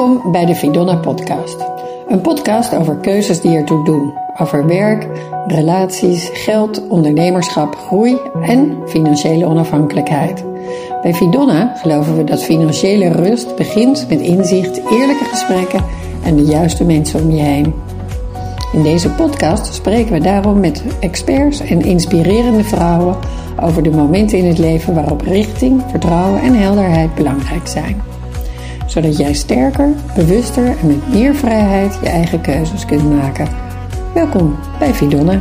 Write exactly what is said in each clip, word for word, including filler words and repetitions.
Welkom bij de Fidonna podcast. Een podcast over keuzes die ertoe doen. Over werk, relaties, geld, ondernemerschap, groei en financiële onafhankelijkheid. Bij Fidonna geloven we dat financiële rust begint met inzicht, eerlijke gesprekken en de juiste mensen om je heen. In deze podcast spreken we daarom met experts en inspirerende vrouwen over de momenten in het leven waarop richting, vertrouwen en helderheid belangrijk zijn. Zodat jij sterker, bewuster en met meer vrijheid je eigen keuzes kunt maken. Welkom bij Fidonna.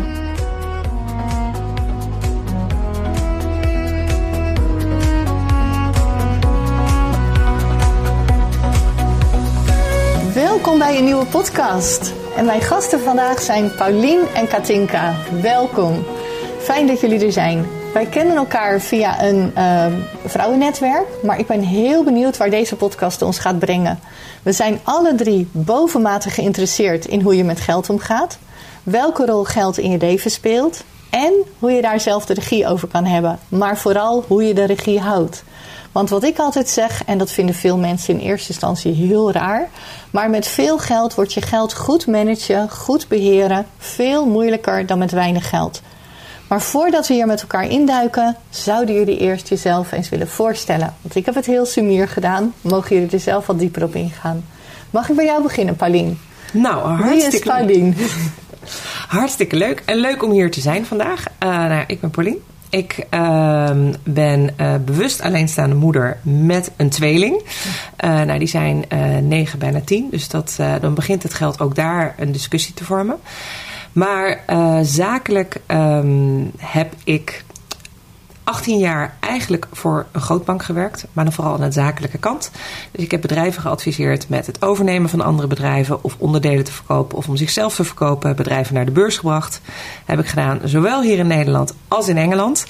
Welkom bij een nieuwe podcast. En mijn gasten vandaag zijn Paulien en Katinka. Welkom. Fijn dat jullie er zijn. Wij kennen elkaar via een uh, vrouwennetwerk, maar ik ben heel benieuwd waar deze podcast ons gaat brengen. We zijn alle drie bovenmatig geïnteresseerd in hoe je met geld omgaat, welke rol geld in je leven speelt en hoe je daar zelf de regie over kan hebben, maar vooral hoe je de regie houdt. Want wat ik altijd zeg, en dat vinden veel mensen in eerste instantie heel raar, maar met veel geld wordt je geld goed managen, goed beheren, veel moeilijker dan met weinig geld. Maar voordat we hier met elkaar induiken, zouden jullie eerst jezelf eens willen voorstellen. Want ik heb het heel sumier gedaan. Mogen jullie er zelf wat dieper op ingaan? Mag ik bij jou beginnen, Paulien? Nou, hartstikke Wie is Paulien? Hartstikke leuk. En leuk om hier te zijn vandaag. Uh, nou, ik ben Paulien. Ik uh, ben uh, bewust alleenstaande moeder met een tweeling. Uh, nou, die zijn uh, negen, bijna tien. Dus dat, uh, dan begint het geld ook daar een discussie te vormen. Maar uh, zakelijk um, heb ik achttien jaar eigenlijk voor een grootbank gewerkt. Maar dan vooral aan de zakelijke kant. Dus ik heb bedrijven geadviseerd met het overnemen van andere bedrijven. Of onderdelen te verkopen of om zichzelf te verkopen. Bedrijven naar de beurs gebracht. Heb ik gedaan zowel hier in Nederland als in Engeland.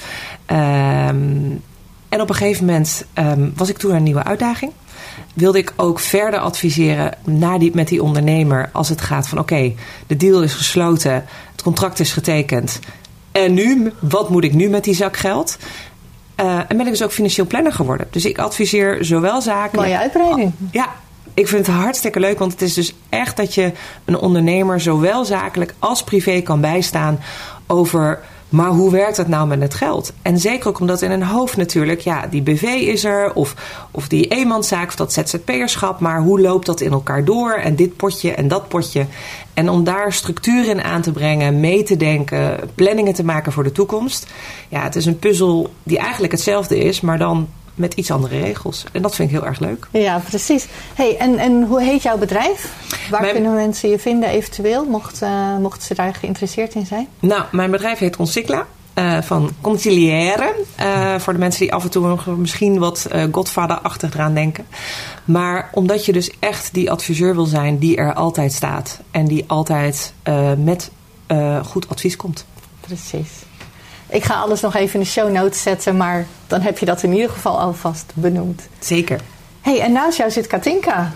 Um, en op een gegeven moment um, was ik toen een nieuwe uitdaging. Wilde ik ook verder adviseren naar die, met die ondernemer als het gaat van oké, okay, de deal is gesloten, het contract is getekend. En nu, wat moet ik nu met die zak geld? Uh, en ben ik dus ook financieel planner geworden. Dus ik adviseer zowel zakelijk... Mooie uitbreiding. Ja, ik vind het hartstikke leuk, want het is dus echt dat je een ondernemer zowel zakelijk als privé kan bijstaan over... Maar hoe werkt dat nou met het geld? En zeker ook omdat in een hoofd natuurlijk, ja, die B V is er, of, of die eenmanszaak, of dat Z Z P'erschap. Maar hoe loopt dat in elkaar door? En dit potje en dat potje. En om daar structuur in aan te brengen, mee te denken, planningen te maken voor de toekomst. Ja, het is een puzzel die eigenlijk hetzelfde is, maar dan met iets andere regels. En dat vind ik heel erg leuk. Ja, precies. Hey, en, en hoe heet jouw bedrijf? Waar mijn... kunnen mensen je vinden eventueel, mocht, uh, mochten ze daar geïnteresseerd in zijn? Nou, mijn bedrijf heet Consigla. Uh, van Conciliaire. Uh, voor de mensen die af en toe nog misschien wat uh, Godfather-achtig eraan denken. Maar omdat je dus echt die adviseur wil zijn die er altijd staat. En die altijd uh, met uh, goed advies komt. Precies. Ik ga alles nog even in de show notes zetten, maar dan heb je dat in ieder geval alvast benoemd. Zeker. Hey, en naast jou zit Katinka.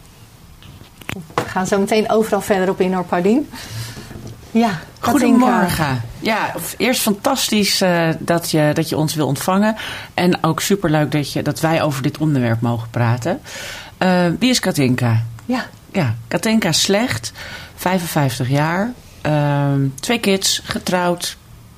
We gaan zo meteen overal verder op in, hoor, Paulien. Ja, Katinka. Goedemorgen. Ja, eerst fantastisch uh, dat, je, dat je ons wil ontvangen. En ook superleuk dat, je, dat wij over dit onderwerp mogen praten. Uh, wie is Katinka? Ja. Ja, Katinka Slecht, vijfenvijftig jaar. Uh, twee kids, getrouwd.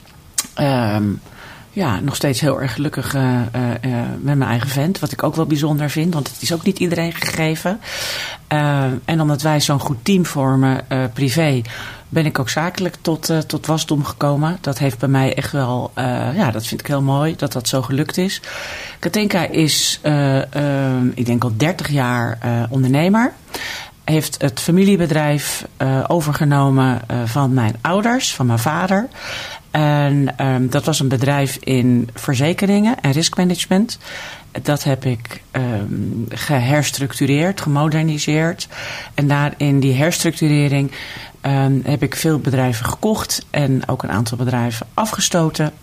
Um, ja, nog steeds heel erg gelukkig uh, uh, uh, met mijn eigen vent. Wat ik ook wel bijzonder vind, want het is ook niet iedereen gegeven. Uh, en omdat wij zo'n goed team vormen, uh, privé, ben ik ook zakelijk tot, uh, tot wasdom gekomen. Dat heeft bij mij echt wel, uh, ja, dat vind ik heel mooi, dat dat zo gelukt is. Katinka is, uh, uh, ik denk al dertig jaar uh, ondernemer. Heeft het familiebedrijf uh, overgenomen uh, van mijn ouders, van mijn vader. En um, dat was een bedrijf in verzekeringen en riskmanagement. Dat heb ik um, geherstructureerd, gemoderniseerd. En daar in die herstructurering um, heb ik veel bedrijven gekocht en ook een aantal bedrijven afgestoten.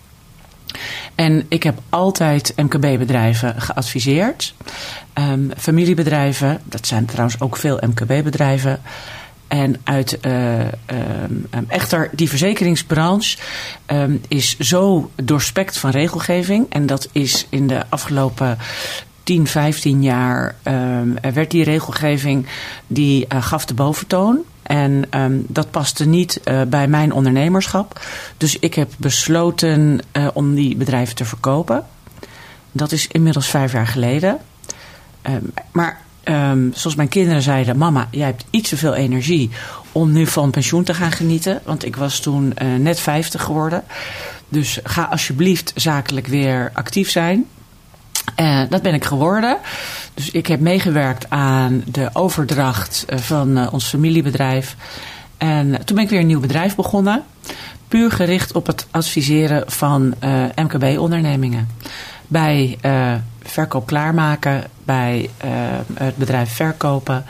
En ik heb altijd M K B-bedrijven geadviseerd. Um, familiebedrijven, dat zijn trouwens ook veel M K B-bedrijven. En uit uh, um, um, echter, die verzekeringsbranche um, is zo doorspekt van regelgeving. En dat is in de afgelopen tien, vijftien jaar um, werd die regelgeving, die uh, gaf de boventoon. En um, dat paste niet uh, bij mijn ondernemerschap. Dus ik heb besloten uh, om die bedrijven te verkopen. Dat is inmiddels vijf jaar geleden. Um, maar um, zoals mijn kinderen zeiden, mama, jij hebt iets te veel energie om nu van pensioen te gaan genieten. Want ik was toen uh, net vijftig geworden. Dus ga alsjeblieft zakelijk weer actief zijn. Uh, dat ben ik geworden. Dus ik heb meegewerkt aan de overdracht van uh, ons familiebedrijf. En toen ben ik weer een nieuw bedrijf begonnen. Puur gericht op het adviseren van uh, M K B-ondernemingen. Bij uh, verkoop klaarmaken, bij uh, het bedrijf verkopen.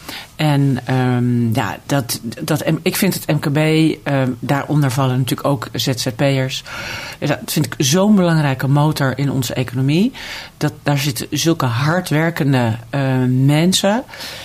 En um, ja, dat, dat, ik vind het M K B, um, daaronder vallen natuurlijk ook Z Z P'ers. Dat vind ik zo'n belangrijke motor in onze economie. Dat, daar zitten zulke hardwerkende uh, mensen.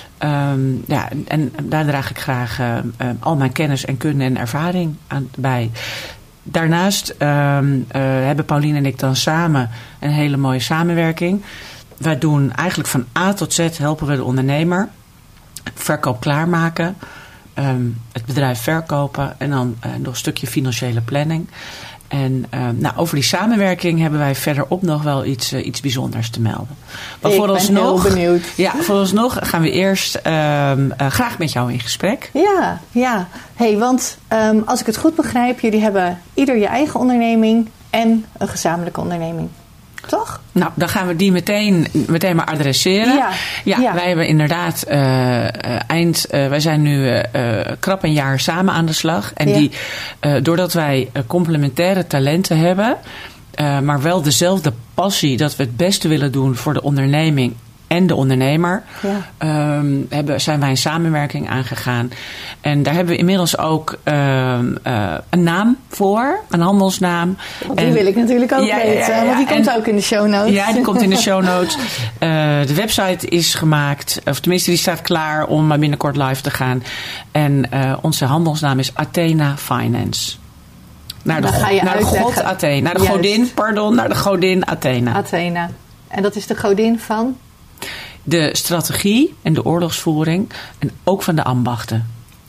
Um, ja, en daar draag ik graag uh, uh, al mijn kennis en kunde en ervaring aan bij. Daarnaast um, uh, hebben Paulien en ik dan samen een hele mooie samenwerking. Wij doen eigenlijk van A tot Z helpen we de ondernemer. Verkoop klaarmaken, um, het bedrijf verkopen en dan uh, nog een stukje financiële planning. En uh, nou, over die samenwerking hebben wij verderop nog wel iets, uh, iets bijzonders te melden. Maar ik voor ben ons heel nog, benieuwd. Ja, voor ons nog gaan we eerst um, uh, graag met jou in gesprek. Ja, ja. Hey, want um, als ik het goed begrijp, jullie hebben ieder je eigen onderneming en een gezamenlijke onderneming. Toch? Nou, dan gaan we die meteen, meteen maar adresseren. Ja, ja, ja. Wij hebben inderdaad uh, uh, eind... Uh, wij zijn nu uh, uh, krap een jaar samen aan de slag. En ja. die, uh, doordat wij uh, complementaire talenten hebben... Uh, maar wel dezelfde passie dat we het beste willen doen voor de onderneming en de ondernemer... Ja. Um, hebben, zijn wij een samenwerking aangegaan. En daar hebben we inmiddels ook um, uh, een naam voor, een handelsnaam. Want die en, wil ik natuurlijk ook ja, weten, ja, ja, want die en, komt ook in de show notes. Ja, die komt in de show notes. Uh, de website is gemaakt, of tenminste die staat klaar om binnenkort live te gaan. En uh, onze handelsnaam is Athena Finance. Naar de, ga je naar de god Athena. Naar de Juist. godin, pardon, naar de godin Athena. Athena. En dat is de godin van? De strategie en de oorlogsvoering en ook van de ambachten.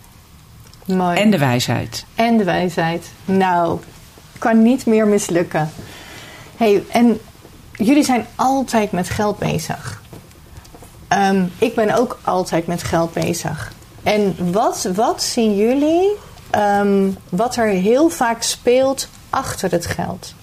Mooi. En de wijsheid. En de wijsheid. Nou, kan niet meer mislukken. Hey, en jullie zijn altijd met geld bezig. Um, ik ben ook altijd met geld bezig. En wat, wat zien jullie, um, wat er heel vaak speelt achter het geld?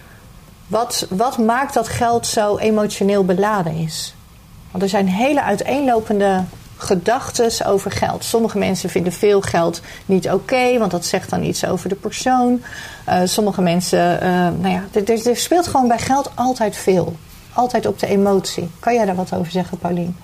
Wat, wat maakt dat geld zo emotioneel beladen is? Want er zijn hele uiteenlopende gedachten over geld. Sommige mensen vinden veel geld niet oké, okay, want dat zegt dan iets over de persoon. Uh, sommige mensen, uh, nou ja, er, er speelt gewoon bij geld altijd veel. Altijd op de emotie. Kan jij daar wat over zeggen, Paulien?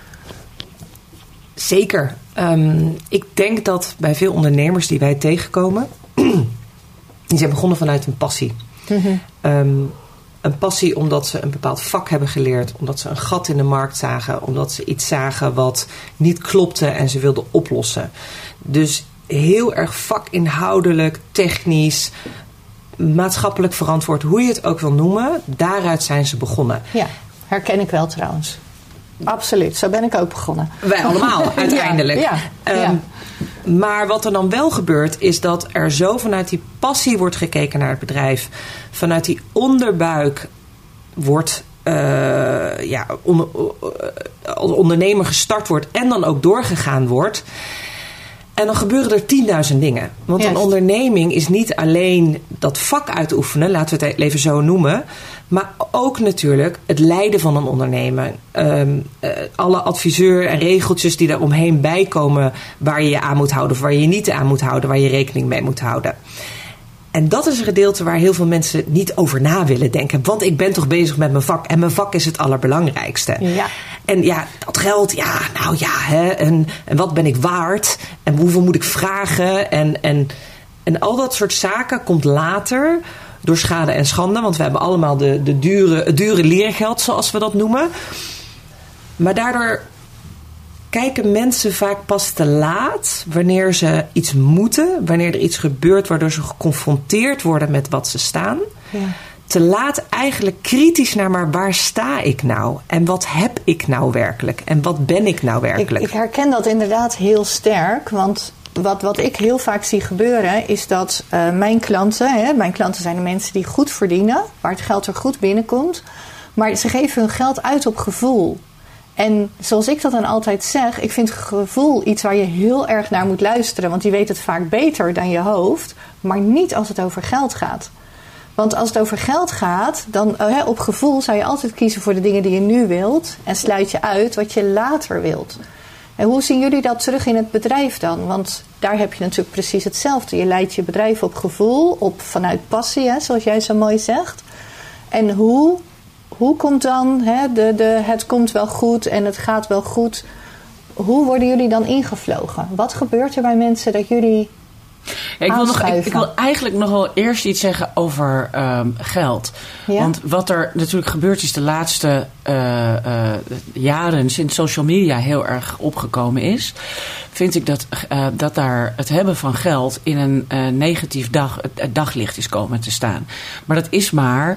Zeker. Um, ik denk dat bij veel ondernemers die wij tegenkomen, die zijn begonnen vanuit een passie. Mm-hmm. Um, Een passie omdat ze een bepaald vak hebben geleerd. Omdat ze een gat in de markt zagen. Omdat ze iets zagen wat niet klopte en ze wilden oplossen. Dus heel erg vakinhoudelijk, technisch, maatschappelijk verantwoord. Hoe je het ook wil noemen. Daaruit zijn ze begonnen. Ja, herken ik wel trouwens. Absoluut, zo ben ik ook begonnen. Wij allemaal, uiteindelijk. Ja, ja, ja. Um, maar wat er dan wel gebeurt, is dat er zo vanuit die passie wordt gekeken naar het bedrijf. Vanuit die onderbuik wordt uh, ja, onder, uh, als ondernemer gestart wordt en dan ook doorgegaan wordt. En dan gebeuren er tienduizend dingen. Want Juist. Een onderneming is niet alleen dat vak uitoefenen, laten we het even zo noemen. Maar ook natuurlijk het leiden van een ondernemer. Um, uh, alle adviseur en regeltjes die daar omheen bijkomen, waar je je aan moet houden of waar je je niet aan moet houden, waar je rekening mee moet houden. En dat is een gedeelte waar heel veel mensen niet over na willen denken. Want ik ben toch bezig met mijn vak. En mijn vak is het allerbelangrijkste. Ja. En ja, dat geld, ja, nou ja. Hè, en, en wat ben ik waard? En hoeveel moet ik vragen? En, en, en al dat soort zaken komt later door schade en schande. Want we hebben allemaal de, de dure, het dure leergeld, zoals we dat noemen. Maar daardoor kijken mensen vaak pas te laat wanneer ze iets moeten. Wanneer er iets gebeurt waardoor ze geconfronteerd worden met wat ze staan. Ja. te laat eigenlijk kritisch naar, maar waar sta ik nou? En wat heb ik nou werkelijk? En wat ben ik nou werkelijk? Ik, ik herken dat inderdaad heel sterk, want wat, wat ik heel vaak zie gebeuren is dat uh, mijn klanten, hè, mijn klanten zijn de mensen die goed verdienen, waar het geld er goed binnenkomt, maar ze geven hun geld uit op gevoel. En zoals ik dat dan altijd zeg, ik vind gevoel iets waar je heel erg naar moet luisteren, want die weet het vaak beter dan je hoofd, maar niet als het over geld gaat. Want als het over geld gaat, dan uh, op gevoel zou je altijd kiezen voor de dingen die je nu wilt en sluit je uit wat je later wilt. En hoe zien jullie dat terug in het bedrijf dan? Want daar heb je natuurlijk precies hetzelfde. Je leidt je bedrijf op gevoel, op vanuit passie, hè, zoals jij zo mooi zegt. En hoe, hoe komt dan, hè, de, de, het komt wel goed en het gaat wel goed. Hoe worden jullie dan ingevlogen? Wat gebeurt er bij mensen dat jullie Ja, ik, wil nog, ik, ik wil eigenlijk nog wel eerst iets zeggen over um, geld. Ja? Want wat er natuurlijk gebeurd is de laatste uh, uh, jaren sinds social media heel erg opgekomen is, vind ik dat, uh, dat daar het hebben van geld in een uh, negatief dag, het daglicht is komen te staan. Maar dat is maar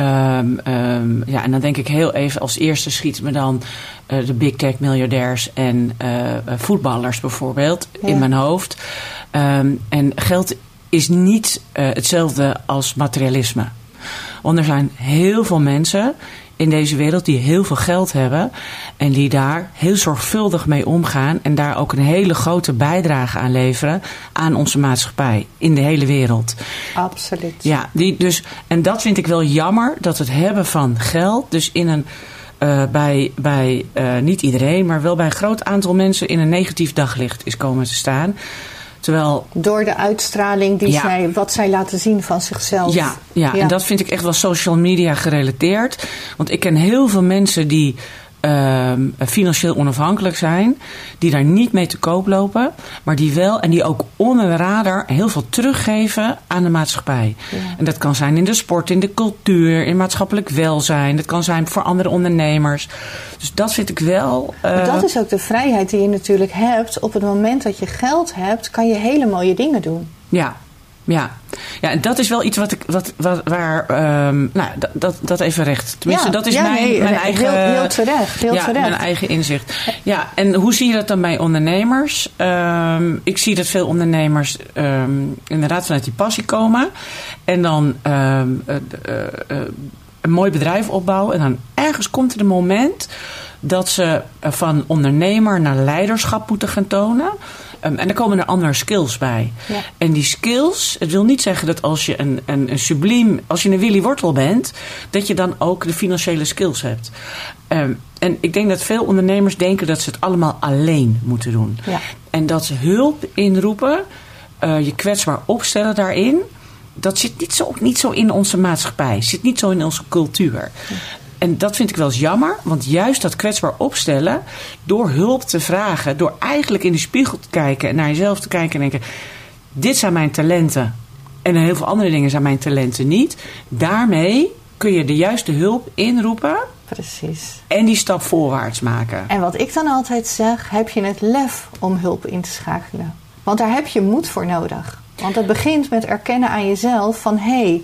Um, um, ja, en dan denk ik heel even als eerste schiet me dan uh, de big tech miljardairs en uh, voetballers bijvoorbeeld ja. in mijn hoofd. Um, en geld is niet uh, hetzelfde als materialisme. Want er zijn heel veel mensen in deze wereld die heel veel geld hebben en die daar heel zorgvuldig mee omgaan en daar ook een hele grote bijdrage aan leveren aan onze maatschappij in de hele wereld. Absoluut. Ja, die dus, en dat vind ik wel jammer, dat het hebben van geld dus in een uh, bij, bij uh, niet iedereen, maar wel bij een groot aantal mensen in een negatief daglicht is komen te staan. Terwijl, door de uitstraling die ja. zij, wat zij laten zien van zichzelf. Ja, ja, ja, en dat vind ik echt wel social media gerelateerd. Want ik ken heel veel mensen die uh, financieel onafhankelijk zijn, die daar niet mee te koop lopen, maar die wel en die ook onder de radar heel veel teruggeven aan de maatschappij. Ja. En dat kan zijn in de sport, in de cultuur, in maatschappelijk welzijn. Dat kan zijn voor andere ondernemers. Dus dat vind ik wel. Uh... Dat is ook de vrijheid die je natuurlijk hebt. Op het moment dat je geld hebt, kan je hele mooie dingen doen. Ja. Ja, ja, en dat is wel iets wat ik, wat, wat waar, um, nou, dat, dat, dat even recht. Tenminste, ja, dat is ja, mijn, nee, mijn eigen, heel, heel terecht, heel ja, terecht. mijn eigen inzicht. Ja, en hoe zie je dat dan bij ondernemers? Um, ik zie dat veel ondernemers um, inderdaad vanuit die passie komen en dan um, uh, uh, uh, een mooi bedrijf opbouwen en dan ergens komt er een moment dat ze van ondernemer naar leiderschap moeten gaan tonen. Um, en er komen er andere skills bij. Ja. En die skills, het wil niet zeggen dat als je een, een, een subliem, als je een Willy Wortel bent, dat je dan ook de financiële skills hebt. Um, en ik denk dat veel ondernemers denken dat ze het allemaal alleen moeten doen. Ja. En dat ze hulp inroepen, uh, je kwetsbaar opstellen daarin, dat zit niet zo, niet zo in onze maatschappij, zit niet zo in onze cultuur. Ja. En dat vind ik wel eens jammer, want juist dat kwetsbaar opstellen, door hulp te vragen, door eigenlijk in de spiegel te kijken en naar jezelf te kijken en denken, dit zijn mijn talenten en heel veel andere dingen zijn mijn talenten niet. Daarmee kun je de juiste hulp inroepen. Precies. En die stap voorwaarts maken. En wat ik dan altijd zeg, heb je het lef om hulp in te schakelen. Want daar heb je moed voor nodig. Want het begint met erkennen aan jezelf van, hé, hey,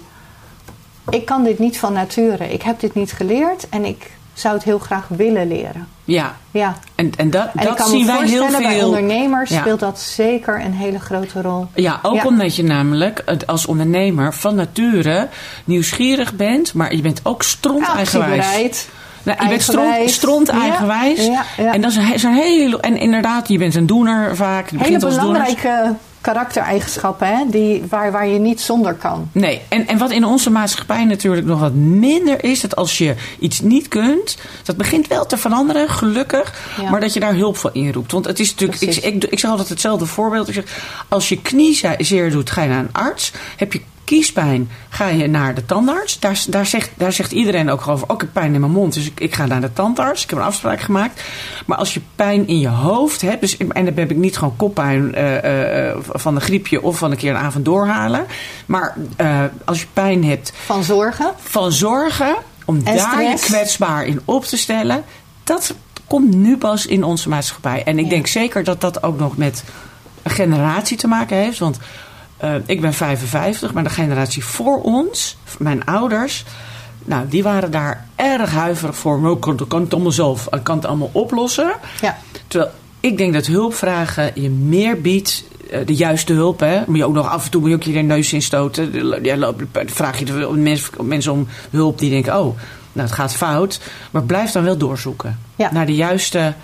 ik kan dit niet van nature. Ik heb dit niet geleerd en ik zou het heel graag willen leren. Ja, ja. en, en dat, en dat zien wij heel veel. Bij ondernemers ja. speelt dat zeker een hele grote rol. Ja, ook ja. omdat je namelijk als ondernemer van nature nieuwsgierig bent, maar je bent ook stront eigenwijs. Nou, je bent stront, stront eigenwijs. Ja, ja, ja. En dat is een hele. En inderdaad, je bent een doener vaak. Je hele belangrijke karaktereigenschappen, hè? Die, waar, waar je niet zonder kan. Nee, en, en wat in onze maatschappij natuurlijk nog wat minder is, dat als je iets niet kunt, dat begint wel te veranderen, gelukkig, ja. maar dat je daar hulp voor inroept. Want het is natuurlijk, ik, ik, ik zeg altijd hetzelfde voorbeeld. Ik zeg, als je knie zeer doet, ga je naar een arts. Heb je kiespijn, ga je naar de tandarts. Daar, daar, zegt, daar zegt iedereen ook over, ook ik heb pijn in mijn mond, dus ik, ik ga naar de tandarts. Ik heb een afspraak gemaakt. Maar als je pijn in je hoofd hebt, dus, en dan heb ik niet gewoon koppijn uh, uh, van een griepje of van een keer een avond doorhalen. Maar uh, als je pijn hebt. Van zorgen. Van zorgen, om en daar stress. Je kwetsbaar in op te stellen. Dat komt nu pas in onze maatschappij. En ik ja. denk zeker dat dat ook nog met een generatie te maken heeft. Want Uh, ik ben vijfenvijftig, maar de generatie voor ons, mijn ouders, nou, die waren daar erg huiverig voor. Ik kan, kan het allemaal zelf, ik kan het allemaal oplossen. Ja. Terwijl ik denk dat hulpvragen je meer biedt, uh, de juiste hulp. Hè. Moet je ook nog af en toe moet je ook je neus instoten. Ja, vraag je de mensen, mensen om hulp die denken, oh, nou, het gaat fout. Maar blijf dan wel doorzoeken ja. naar de juiste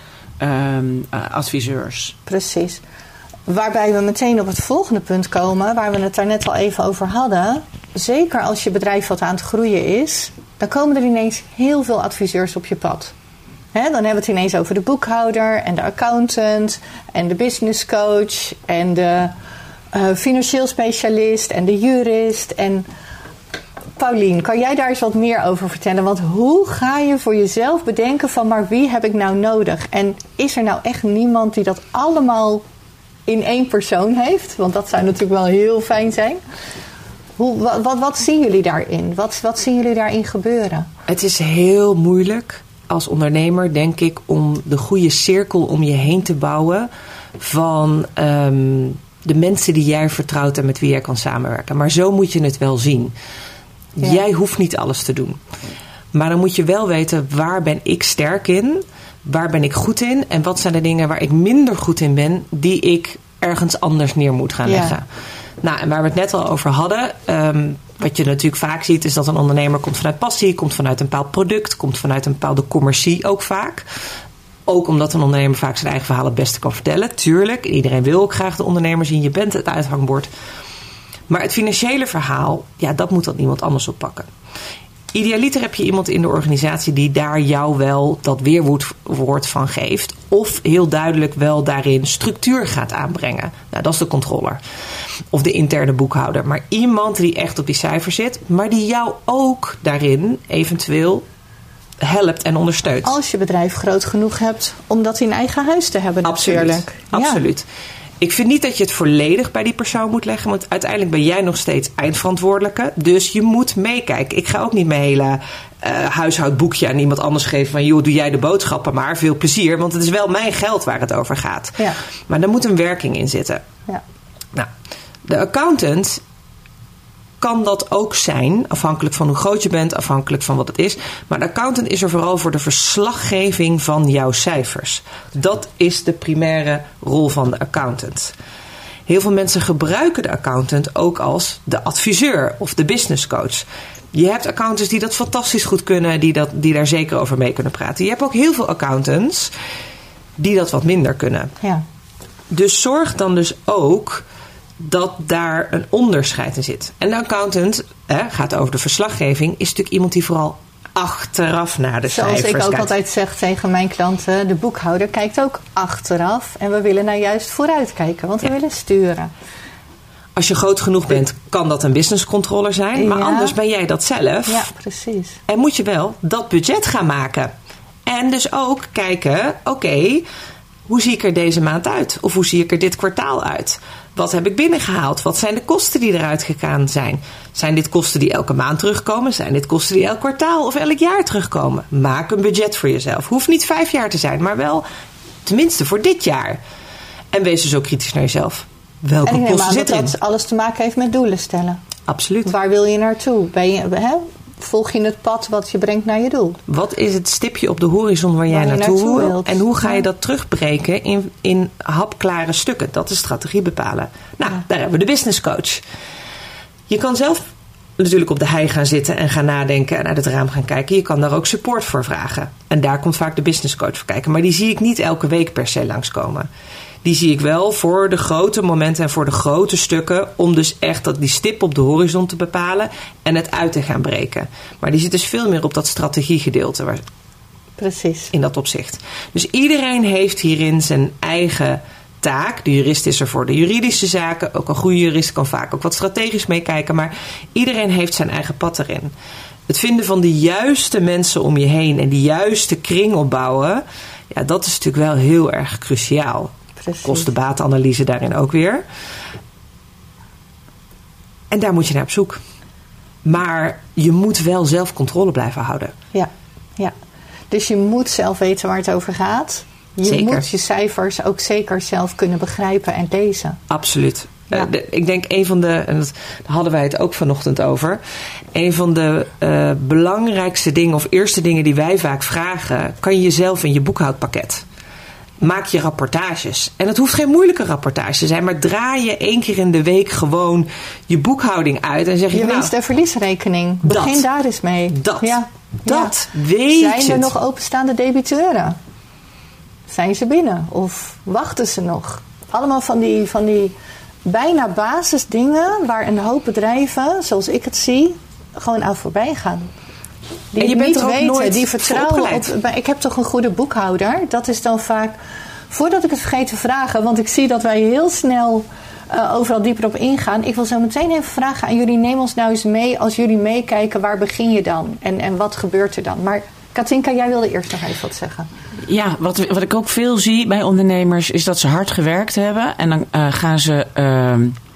um, uh, adviseurs. Precies. Waarbij we meteen op het volgende punt komen, waar we het daar net al even over hadden. Zeker als je bedrijf wat aan het groeien is, dan komen er ineens heel veel adviseurs op je pad. He, dan hebben we het ineens over de boekhouder en de accountant en de business coach en de uh, financieel specialist en de jurist. En Paulien, kan jij daar eens wat meer over vertellen? Want hoe ga je voor jezelf bedenken van, maar wie heb ik nou nodig? En is er nou echt niemand die dat allemaal in één persoon heeft? Want dat zou natuurlijk wel heel fijn zijn. Hoe, wat, wat, wat zien jullie daarin? Wat, wat zien jullie daarin gebeuren? Het is heel moeilijk als ondernemer, denk ik, om de goede cirkel om je heen te bouwen van um, de mensen die jij vertrouwt en met wie jij kan samenwerken. Maar zo moet je het wel zien. Ja. Jij hoeft niet alles te doen. Maar dan moet je wel weten, waar ben ik sterk in? Waar ben ik goed in? En wat zijn de dingen waar ik minder goed in ben, die ik ergens anders neer moet gaan leggen? Ja. Nou, en waar we het net al over hadden, um, wat je natuurlijk vaak ziet, is dat een ondernemer komt vanuit passie, komt vanuit een bepaald product, komt vanuit een bepaalde commercie ook vaak. Ook omdat een ondernemer vaak zijn eigen verhaal het beste kan vertellen. Tuurlijk, iedereen wil ook graag de ondernemer zien. Je bent het uithangbord. Maar het financiële verhaal, ja, dat moet dan iemand anders oppakken. Idealiter heb je iemand in de organisatie die daar jou wel dat weerwoord van geeft. Of heel duidelijk wel daarin structuur gaat aanbrengen. Nou, dat is de controller. Of de interne boekhouder. Maar iemand die echt op die cijfers zit. Maar die jou ook daarin eventueel helpt en ondersteunt. Als je bedrijf groot genoeg hebt om dat in eigen huis te hebben. Absoluut. Natuurlijk. Absoluut. Ja. Ik vind niet dat je het volledig bij die persoon moet leggen. Want uiteindelijk ben jij nog steeds eindverantwoordelijke. Dus je moet meekijken. Ik ga ook niet mijn hele uh, huishoudboekje aan iemand anders geven. Van joh, doe jij de boodschappen maar. Veel plezier. Want het is wel mijn geld waar het over gaat. Ja. Maar daar moet een werking in zitten. Ja. Nou, de accountant kan dat ook zijn. Afhankelijk van hoe groot je bent. Afhankelijk van wat het is. Maar de accountant is er vooral voor de verslaggeving van jouw cijfers. Dat is de primaire rol van de accountant. Heel veel mensen gebruiken de accountant ook als de adviseur of de business coach. Je hebt accountants die dat fantastisch goed kunnen. Die, dat, die daar zeker over mee kunnen praten. Je hebt ook heel veel accountants die dat wat minder kunnen. Ja. Dus zorg dan dus ook dat daar een onderscheid in zit. En de accountant, hè, gaat over de verslaggeving, is natuurlijk iemand die vooral achteraf naar de Zoals cijfers kijkt. Zoals ik ook altijd zeg tegen mijn klanten, de boekhouder kijkt ook achteraf. En we willen nou juist vooruit kijken, want we ja. willen sturen. Als je groot genoeg bent, kan dat een business controller zijn. Maar ja. anders ben jij dat zelf. Ja, precies. En moet je wel dat budget gaan maken. En dus ook kijken, oké, okay, hoe zie ik er deze maand uit? Of hoe zie ik er dit kwartaal uit? Wat heb ik binnengehaald? Wat zijn de kosten die eruit gegaan zijn? Zijn dit kosten die elke maand terugkomen? Zijn dit kosten die elk kwartaal of elk jaar terugkomen? Maak een budget voor jezelf. Hoeft niet vijf jaar te zijn, maar wel tenminste voor dit jaar. En wees dus ook kritisch naar jezelf. Welke en ik kosten zitten erin? En dat alles te maken heeft met doelen stellen. Absoluut. Waar wil je naartoe? Ben je, hè? Volg je het pad wat je brengt naar je doel? Wat is het stipje op de horizon waar jij waar naartoe, naartoe wilt? En hoe ga je dat terugbreken in, in hapklare stukken? Dat is strategie bepalen. Nou, ja. daar hebben we de business coach. Je kan zelf natuurlijk op de hei gaan zitten en gaan nadenken en uit het raam gaan kijken. Je kan daar ook support voor vragen. En daar komt vaak de business coach voor kijken. Maar die zie ik niet elke week per se langskomen. Die zie ik wel voor de grote momenten en voor de grote stukken. Om dus echt dat die stip op de horizon te bepalen. En het uit te gaan breken. Maar die zit dus veel meer op dat strategiegedeelte. Waar, Precies. In dat opzicht. Dus iedereen heeft hierin zijn eigen taak. De jurist is er voor de juridische zaken. Ook een goede jurist kan vaak ook wat strategisch meekijken. Maar iedereen heeft zijn eigen pad erin. Het vinden van de juiste mensen om je heen. En die juiste kring opbouwen. Ja, dat is natuurlijk wel heel erg cruciaal. Kosten-batenanalyse daarin ook weer. En daar moet je naar op zoek. Maar je moet wel zelf controle blijven houden. Ja, ja. Dus je moet zelf weten waar het over gaat. Je zeker. moet je cijfers ook zeker zelf kunnen begrijpen en lezen. Absoluut. Ja. Ja. Uh, de, ik denk een van de, en dat, daar hadden wij het ook vanochtend over. Een van de uh, belangrijkste dingen of eerste dingen die wij vaak vragen, kan je jezelf in je boekhoudpakket. Maak je rapportages. En het hoeft geen moeilijke rapportage te zijn, maar draai je één keer in de week gewoon je boekhouding uit. En zeg je, je nou, winst- en verliesrekening. Begin dat, daar eens mee. Dat. Ja. Dat. Ja. Weet je Zijn er het. nog openstaande debiteuren? Zijn ze binnen? Of wachten ze nog? Allemaal van die, van die bijna basisdingen waar een hoop bedrijven, zoals ik het zie, gewoon aan voorbij gaan. Die En je het bent niet er ook weten, nooit die voor vertrouwen opgeleid. op. Ik heb toch een goede boekhouder. Dat is dan vaak. Voordat ik het vergeet te vragen, want ik zie dat wij heel snel uh, overal dieper op ingaan. Ik wil zo meteen even vragen aan jullie. Neem ons nou eens mee. Als jullie meekijken, waar begin je dan? En, en wat gebeurt er dan? Maar Katinka, jij wilde eerst nog even wat zeggen. Ja, wat, wat ik ook veel zie bij ondernemers is dat ze hard gewerkt hebben. En dan uh, gaan ze... Uh,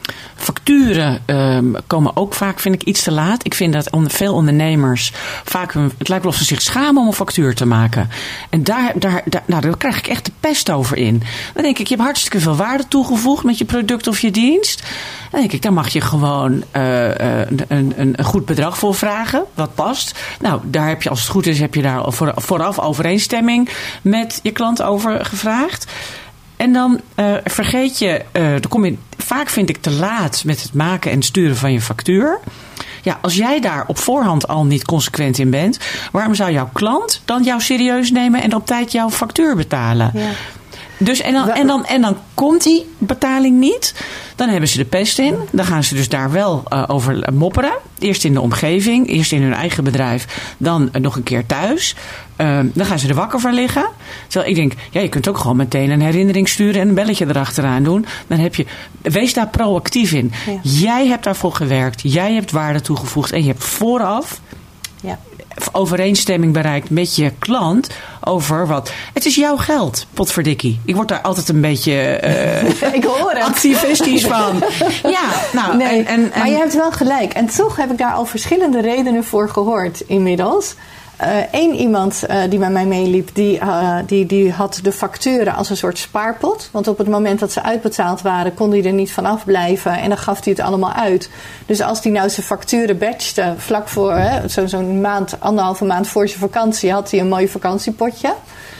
Facturen um, komen ook vaak, vind ik, iets te laat. Ik vind dat on, veel ondernemers vaak, hun, het lijkt wel of ze zich schamen om een factuur te maken. En daar, daar, daar, nou, daar krijg ik echt de pest over in. Dan denk ik, je hebt hartstikke veel waarde toegevoegd met je product of je dienst. Dan denk ik, daar mag je gewoon uh, een, een, een goed bedrag voor vragen, wat past. Nou, daar heb je, als het goed is, heb je daar voor, vooraf overeenstemming met je klant over gevraagd. En dan uh, vergeet je, uh, dan kom je vaak, vind ik, te laat met het maken en sturen van je factuur. Ja, als jij daar op voorhand al niet consequent in bent, waarom zou jouw klant dan jou serieus nemen en op tijd jouw factuur betalen? Ja. Dus en dan, en, dan, en dan komt die betaling niet. Dan hebben ze de pest in. Dan gaan ze dus daar wel uh, over mopperen. Eerst in de omgeving, eerst in hun eigen bedrijf, dan uh, nog een keer thuis. Uh, dan gaan ze er wakker van liggen. Terwijl ik denk, ja, je kunt ook gewoon meteen een herinnering sturen en een belletje erachteraan doen. Dan heb je, wees daar proactief in. Ja. Jij hebt daarvoor gewerkt, jij hebt waarde toegevoegd en je hebt vooraf ja. overeenstemming bereikt met je klant over wat. Het is jouw geld, potverdikkie. Ik word daar altijd een beetje uh, ik hoor het. activistisch van. Ja, nou, nee, en, en, en, maar je hebt wel gelijk. En toch heb ik daar al verschillende redenen voor gehoord inmiddels. Eén uh, iemand uh, die bij mij meeliep, die, uh, die, die had de facturen als een soort spaarpot. Want op het moment dat ze uitbetaald waren, kon hij er niet van afblijven. En dan gaf hij het allemaal uit. Dus als hij nou zijn facturen batchte, vlak voor hè, zo, zo'n maand, anderhalve maand voor zijn vakantie, had hij een mooi vakantiepotje.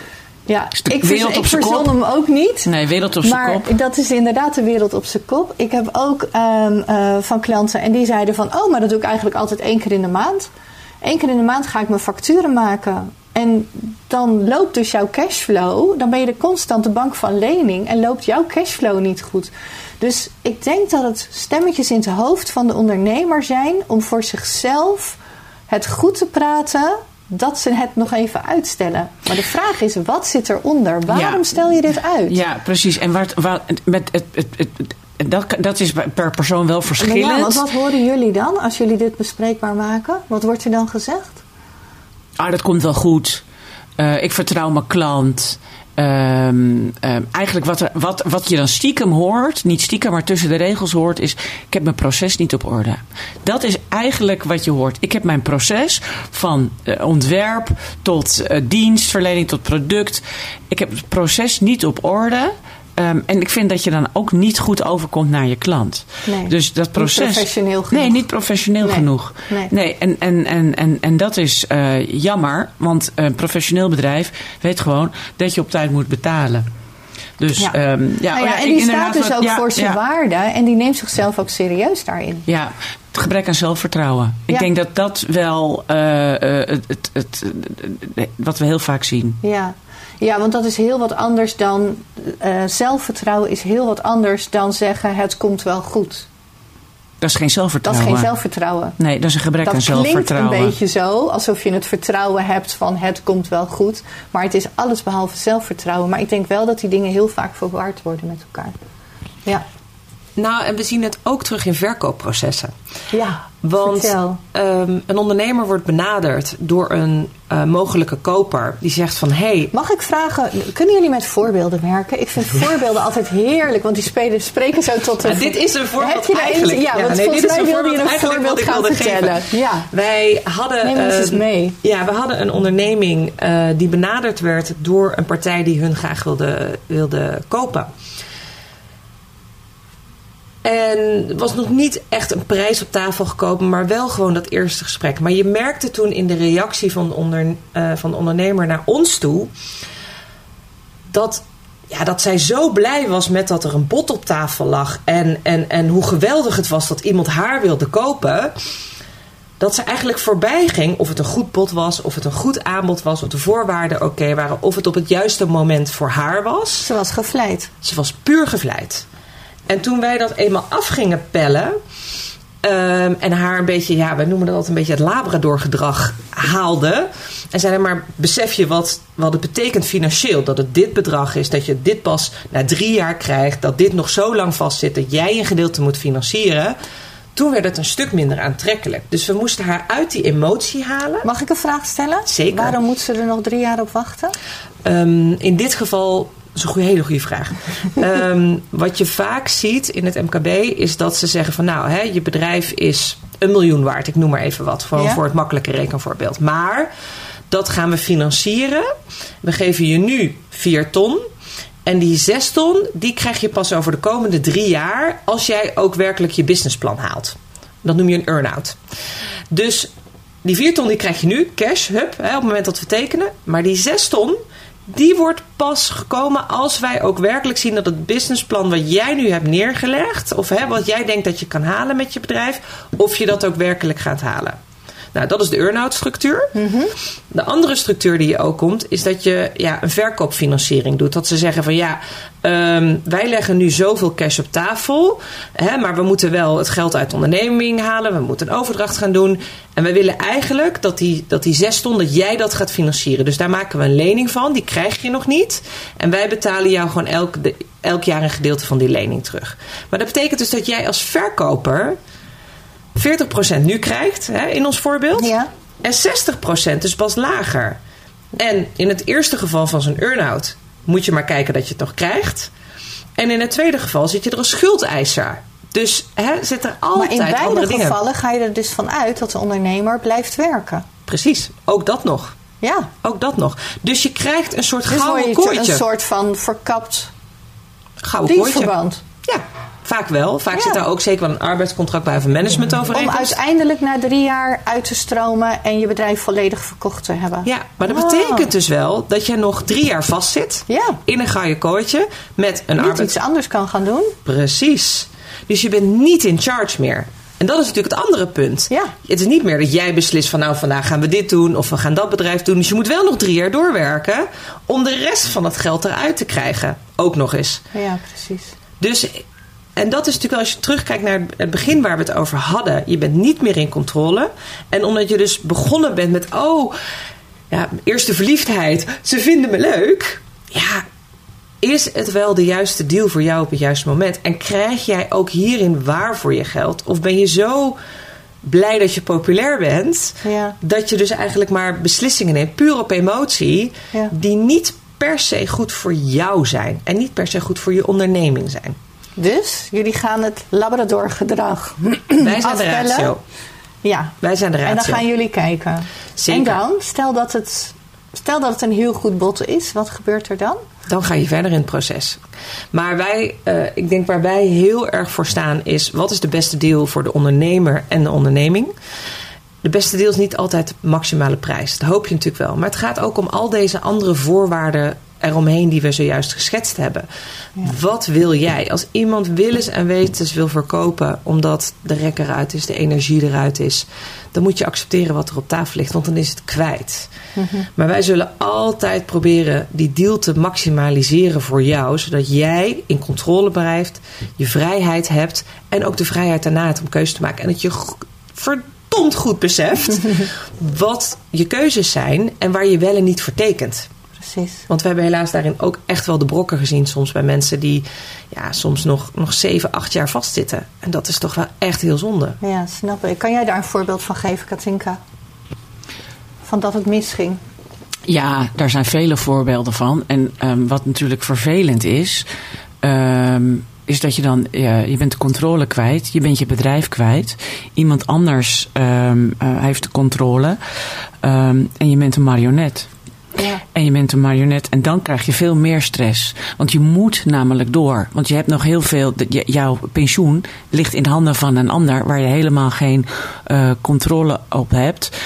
Ja, ik, vers, ik verzon hem ook niet. Nee, wereld op zijn kop. Maar dat is inderdaad de wereld op zijn kop. Ik heb ook um, uh, van klanten en die zeiden van, oh, maar dat doe ik eigenlijk altijd één keer in de maand. Eén keer in de maand ga ik mijn facturen maken. En dan loopt dus jouw cashflow. Dan ben je de constante bank van lening. En loopt jouw cashflow niet goed. Dus ik denk dat het stemmetjes in het hoofd van de ondernemer zijn. Om voor zichzelf het goed te praten. Dat ze het nog even uitstellen. Maar de vraag is, wat zit eronder? Waarom ja. stel je dit uit? Ja, precies. En waar, waar, met het... het, het, het Dat, dat is per persoon wel verschillend. Ja, want wat horen jullie dan als jullie dit bespreekbaar maken? Wat wordt er dan gezegd? Ah, dat komt wel goed. Uh, ik vertrouw mijn klant. Um, um, eigenlijk wat, er, wat, wat je dan stiekem hoort, niet stiekem, maar tussen de regels hoort, is: ik heb mijn proces niet op orde. Dat is eigenlijk wat je hoort. Ik heb mijn proces van uh, ontwerp tot uh, dienstverlening tot product. Ik heb het proces niet op orde. Um, en ik vind dat je dan ook niet goed overkomt naar je klant. Nee, dus dat proces. Niet professioneel genoeg. Nee, niet professioneel nee. genoeg. Nee. nee en, en, en, en, en dat is uh, jammer, want een professioneel bedrijf weet gewoon dat je op tijd moet betalen. Dus, ja. Um, ja, nou ja, ja, en die staat dus wat, ook ja, voor zijn ja. waarde en die neemt zichzelf ook serieus daarin. Ja, het gebrek aan zelfvertrouwen. Ik ja. denk dat dat wel uh, uh, het, het, het, het, wat we heel vaak zien. Ja. Ja, want dat is heel wat anders dan... Uh, zelfvertrouwen is heel wat anders dan zeggen, het komt wel goed. Dat is geen zelfvertrouwen. Dat is geen zelfvertrouwen. Nee, dat is een gebrek dat aan zelfvertrouwen. Dat klinkt een beetje zo, alsof je het vertrouwen hebt van het komt wel goed. Maar het is alles behalve zelfvertrouwen. Maar ik denk wel dat die dingen heel vaak verward worden met elkaar. Ja. Nou, en we zien het ook terug in verkoopprocessen. Ja, Want um, een ondernemer wordt benaderd door een uh, mogelijke koper. Die zegt van, hey... Mag ik vragen, kunnen jullie met voorbeelden werken? Ik vind voorbeelden altijd heerlijk, want die spelen, spreken zo tot de... Ja, dit is een voorbeeld Heb je eigenlijk. Ja, ja, want nee, volgens mij wilde je een voorbeeld voorbeeld gaan vertellen. Ja. Wij hadden... Neem ons eens mee. Ja, we hadden een onderneming uh, die benaderd werd door een partij die hun graag wilde, wilde kopen. En er was nog niet echt een prijs op tafel gekomen, maar wel gewoon dat eerste gesprek. Maar je merkte toen in de reactie van de, onder, uh, van de ondernemer naar ons toe, dat, ja, dat zij zo blij was met dat er een bod op tafel lag. En, en, en hoe geweldig het was dat iemand haar wilde kopen. Dat ze eigenlijk voorbij ging of het een goed bod was, of het een goed aanbod was, of de voorwaarden oké okay waren, of het op het juiste moment voor haar was. Ze was gevleid. Ze was puur gevleid. En toen wij dat eenmaal af gingen pellen, um, en haar een beetje, ja, wij noemen dat altijd een beetje het Labrador-gedrag haalden. En zeiden, maar besef je wat, wat het betekent financieel? Dat het dit bedrag is, dat je dit pas na drie jaar krijgt, dat dit nog zo lang vastzit, dat jij een gedeelte moet financieren. Toen werd het een stuk minder aantrekkelijk. Dus we moesten haar uit die emotie halen. Mag ik een vraag stellen? Zeker. Waarom moet ze er nog drie jaar op wachten? Um, in dit geval, dat is een goede, hele goede vraag. um, wat je vaak ziet in het M K B is dat ze zeggen van nou, hè, je bedrijf is een miljoen waard. Ik noem maar even wat, voor, ja? voor het makkelijke rekenvoorbeeld. Maar dat gaan we financieren. We geven je nu vier ton. En die zes ton, die krijg je pas over de komende drie jaar als jij ook werkelijk je businessplan haalt. Dat noem je een earn-out. Dus die vier ton die krijg je nu, cash, hup, hè, op het moment dat we tekenen. Maar die zes ton, die wordt pas gekomen als wij ook werkelijk zien dat het businessplan wat jij nu hebt neergelegd, of hè, wat jij denkt dat je kan halen met je bedrijf, of je dat ook werkelijk gaat halen. Nou, dat is de earn-out structuur. Mm-hmm. De andere structuur die je ook komt, is dat je ja, een verkoopfinanciering doet. Dat ze zeggen van ja, um, wij leggen nu zoveel cash op tafel. Hè, maar we moeten wel het geld uit de onderneming halen. We moeten een overdracht gaan doen. En wij willen eigenlijk dat die, dat die zes ton, dat jij dat gaat financieren. Dus daar maken we een lening van. Die krijg je nog niet. En wij betalen jou gewoon elk, de, elk jaar een gedeelte van die lening terug. Maar dat betekent dus dat jij als verkoper veertig procent nu krijgt, hè, in ons voorbeeld. Ja. En zestig procent dus pas lager. En in het eerste geval van zo'n earn-out moet je maar kijken dat je het nog krijgt. En in het tweede geval zit je er als schuldeiser. Dus hè, zit er altijd andere dingen. Maar in beide gevallen ga je er dus van uit dat de ondernemer blijft werken. Precies, ook dat nog. Ja. Ook dat nog. Dus je krijgt een soort dus gouden je kooitje. Een soort van verkapt gouden dienstverband. Ja. Vaak wel. Vaak ja. zit daar ook zeker wel een arbeidscontract bij of een managementovereenkomst. Om uiteindelijk na drie jaar uit te stromen en je bedrijf volledig verkocht te hebben. Ja, maar dat oh. betekent dus wel dat je nog drie jaar vastzit. Ja. In een gouden kooitje. Met een Niet arbeids... iets anders kan gaan doen. Precies. Dus je bent niet in charge meer. En dat is natuurlijk het andere punt. Ja. Het is niet meer dat jij beslist van nou vandaag gaan we dit doen of we gaan dat bedrijf doen. Dus je moet wel nog drie jaar doorwerken om de rest van het geld eruit te krijgen. Ook nog eens. Ja, precies. Dus... En dat is natuurlijk als je terugkijkt naar het begin waar we het over hadden. Je bent niet meer in controle. En omdat je dus begonnen bent met... Oh, ja, eerste verliefdheid. Ze vinden me leuk. Ja, is het wel de juiste deal voor jou op het juiste moment? En krijg jij ook hierin waar voor je geld? Of ben je zo blij dat je populair bent... Ja. dat je dus eigenlijk maar beslissingen neemt, puur op emotie... Ja. die niet per se goed voor jou zijn. En niet per se goed voor je onderneming zijn. Dus jullie gaan het Labrador-gedrag Wij zijn afpellen. de ratio. Ja. Wij zijn de ratio. En dan gaan jullie kijken. Zeker. En dan, stel dat, het, stel dat het een heel goed bod is, wat gebeurt er dan? Dan ga je verder in het proces. Maar wij, uh, ik denk waar wij heel erg voor staan is... wat is de beste deal voor de ondernemer en de onderneming? De beste deal is niet altijd de maximale prijs. Dat hoop je natuurlijk wel. Maar het gaat ook om al deze andere voorwaarden eromheen die we zojuist geschetst hebben. Ja. Wat wil jij? Als iemand willens en wetens wil verkopen omdat de rek eruit is, de energie eruit is, dan moet je accepteren wat er op tafel ligt, want dan is het kwijt. Mm-hmm. Maar wij zullen altijd proberen die deal te maximaliseren voor jou, zodat jij in controle blijft, je vrijheid hebt en ook de vrijheid daarna om keuze te maken. En dat je verdomd goed beseft wat je keuzes zijn en waar je wel en niet voor tekent. Precies. Want we hebben helaas daarin ook echt wel de brokken gezien soms bij mensen die ja, soms nog, nog zeven, acht jaar vastzitten. En dat is toch wel echt heel zonde. Ja, snap ik. Kan jij daar een voorbeeld van geven, Katinka? Van dat het misging? Ja, daar zijn vele voorbeelden van. En um, wat natuurlijk vervelend is, um, is dat je dan, ja, je bent de controle kwijt. Je bent je bedrijf kwijt. Iemand anders um, uh, heeft de controle. Um, en je bent een marionet. Ja. Ja. En je bent een marionet en dan krijg je veel meer stress. Want je moet namelijk door. Want je hebt nog heel veel, de, jouw pensioen ligt in de handen van een ander waar je helemaal geen uh, controle op hebt.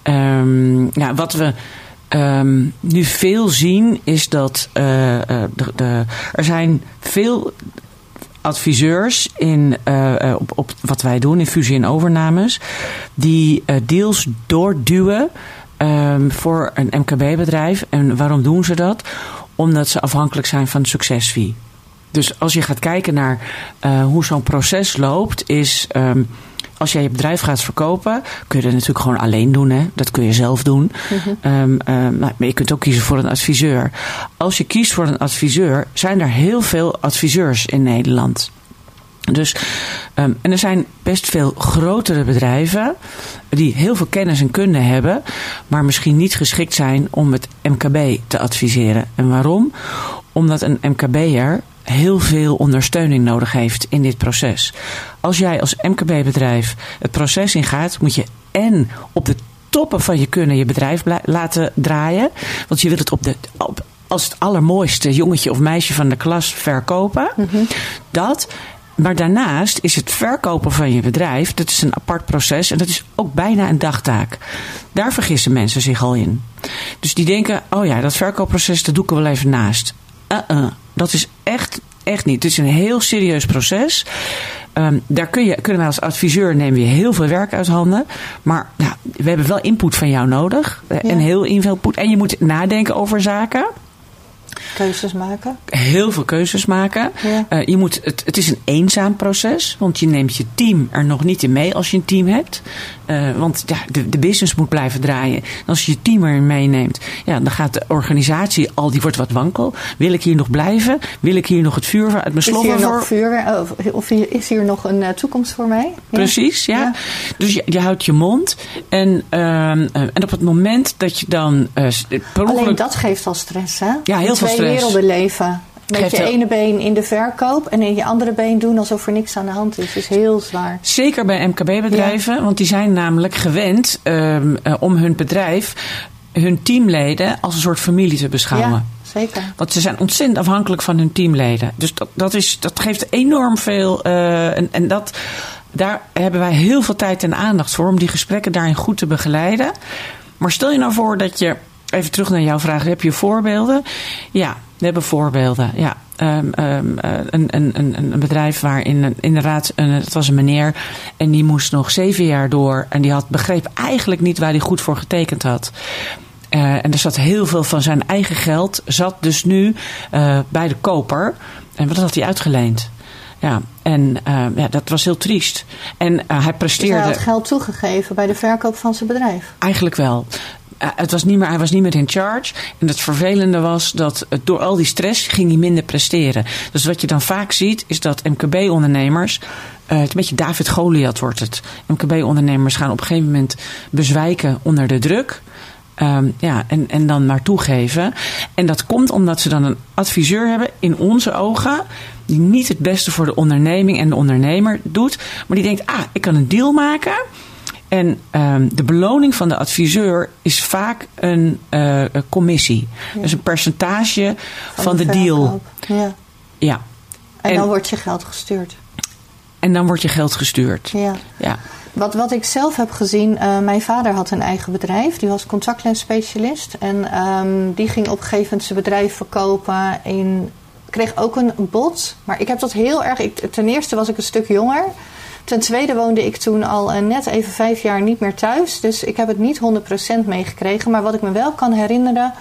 Um, ja, wat we um, nu veel zien is dat uh, uh, de, de, er zijn veel adviseurs in, uh, op, op wat wij doen in fusie en overnames, die uh, deals doorduwen um, voor een M K B-bedrijf. En waarom doen ze dat? Omdat ze afhankelijk zijn van de succesfee. Dus als je gaat kijken naar uh, hoe zo'n proces loopt, is um, als jij je bedrijf gaat verkopen, kun je dat natuurlijk gewoon alleen doen. Hè? Dat kun je zelf doen. Mm-hmm. Um, um, maar je kunt ook kiezen voor een adviseur. Als je kiest voor een adviseur, zijn er heel veel adviseurs in Nederland. Dus, um, en er zijn best veel grotere bedrijven die heel veel kennis en kunde hebben, maar misschien niet geschikt zijn om het M K B te adviseren. En waarom? Omdat een M K B'er heel veel ondersteuning nodig heeft in dit proces. Als jij als M K B-bedrijf het proces ingaat, moet je en op de toppen van je kunnen je bedrijf bla- laten draaien. Want je wilt het op de, op, als het allermooiste jongetje of meisje van de klas verkopen. Mm-hmm. Dat. Maar daarnaast is het verkopen van je bedrijf, dat is een apart proces en dat is ook bijna een dagtaak. Daar vergissen mensen zich al in. Dus die denken, oh ja, dat verkoopproces, dat doe ik er wel even naast. Uh-uh. Dat is echt, echt niet. Het is een heel serieus proces. Um, daar kun je, kunnen wij als adviseur nemen we heel veel werk uit handen. Maar nou, we hebben wel input van jou nodig. Ja. En heel input. En je moet nadenken over zaken. Keuzes maken. Heel veel keuzes maken. Ja. Uh, je moet, het, het is een eenzaam proces. Want je neemt je team er nog niet in mee als je een team hebt. Uh, want ja, de, de business moet blijven draaien. En als je je team erin meeneemt, ja, dan gaat de organisatie al, die wordt wat wankel. Wil ik hier nog blijven? Wil ik hier nog het vuur uit mijn sloffen voor? Is hier nog vuur? Of, of is hier nog een uh, toekomst voor mij? Ja. Precies, ja. ja. Dus je, je houdt je mond. En, uh, en op het moment dat je dan Uh, per Alleen ongeluk, dat geeft al stress, hè? Ja, heel veel stress. Twee werelden leven. Met Geeft je wel. ene been in de verkoop en in je andere been doen alsof er niks aan de hand is. Dat is heel zwaar. Zeker bij M K B-bedrijven, ja. Want die zijn namelijk gewend um, uh, om hun bedrijf, hun teamleden als een soort familie te beschouwen. Ja, zeker. Want ze zijn ontzettend afhankelijk van hun teamleden. Dus dat, dat, is, dat geeft enorm veel. Uh, en, en dat, daar hebben wij heel veel tijd en aandacht voor om die gesprekken daarin goed te begeleiden. Maar stel je nou voor dat je, even terug naar jouw vraag, heb je voorbeelden? Ja, we hebben voorbeelden. Ja, um, um, een, een, een, een bedrijf waarin inderdaad, een, het was een meneer en die moest nog zeven jaar door en die had begreep eigenlijk niet waar hij goed voor getekend had. Uh, en er zat heel veel van zijn eigen geld, zat dus nu uh, bij de koper. En wat had hij uitgeleend? Ja, en uh, ja, dat was heel triest. En uh, hij presteerde. Dus hij had geld toegegeven bij de verkoop van zijn bedrijf? Eigenlijk wel. Uh, het was niet meer, hij was niet meer in charge. En het vervelende was dat uh, door al die stress ging hij minder presteren. Dus wat je dan vaak ziet is dat M K B-ondernemers, Uh, het is een beetje David Goliath wordt het. M K B-ondernemers gaan op een gegeven moment bezwijken onder de druk. Um, ja, en, en dan maar toegeven. En dat komt omdat ze dan een adviseur hebben, in onze ogen, die niet het beste voor de onderneming en de ondernemer doet. Maar die denkt, ah, ik kan een deal maken. En um, de beloning van de adviseur is vaak een uh, een commissie. Ja. Dus een percentage van, van de, de deal. Ja. Ja. En, en dan wordt je geld gestuurd. En dan wordt je geld gestuurd. Ja. Ja. Wat, wat ik zelf heb gezien, uh, mijn vader had een eigen bedrijf. Die was contactlensspecialist. En um, die ging op een gegeven moment zijn bedrijf verkopen. En kreeg ook een bod. Maar ik heb dat heel erg. Ik, ten eerste was ik een stuk jonger. Ten tweede woonde ik toen al uh, net even vijf jaar niet meer thuis. Dus ik heb het niet honderd procent meegekregen. Maar wat ik me wel kan herinneren.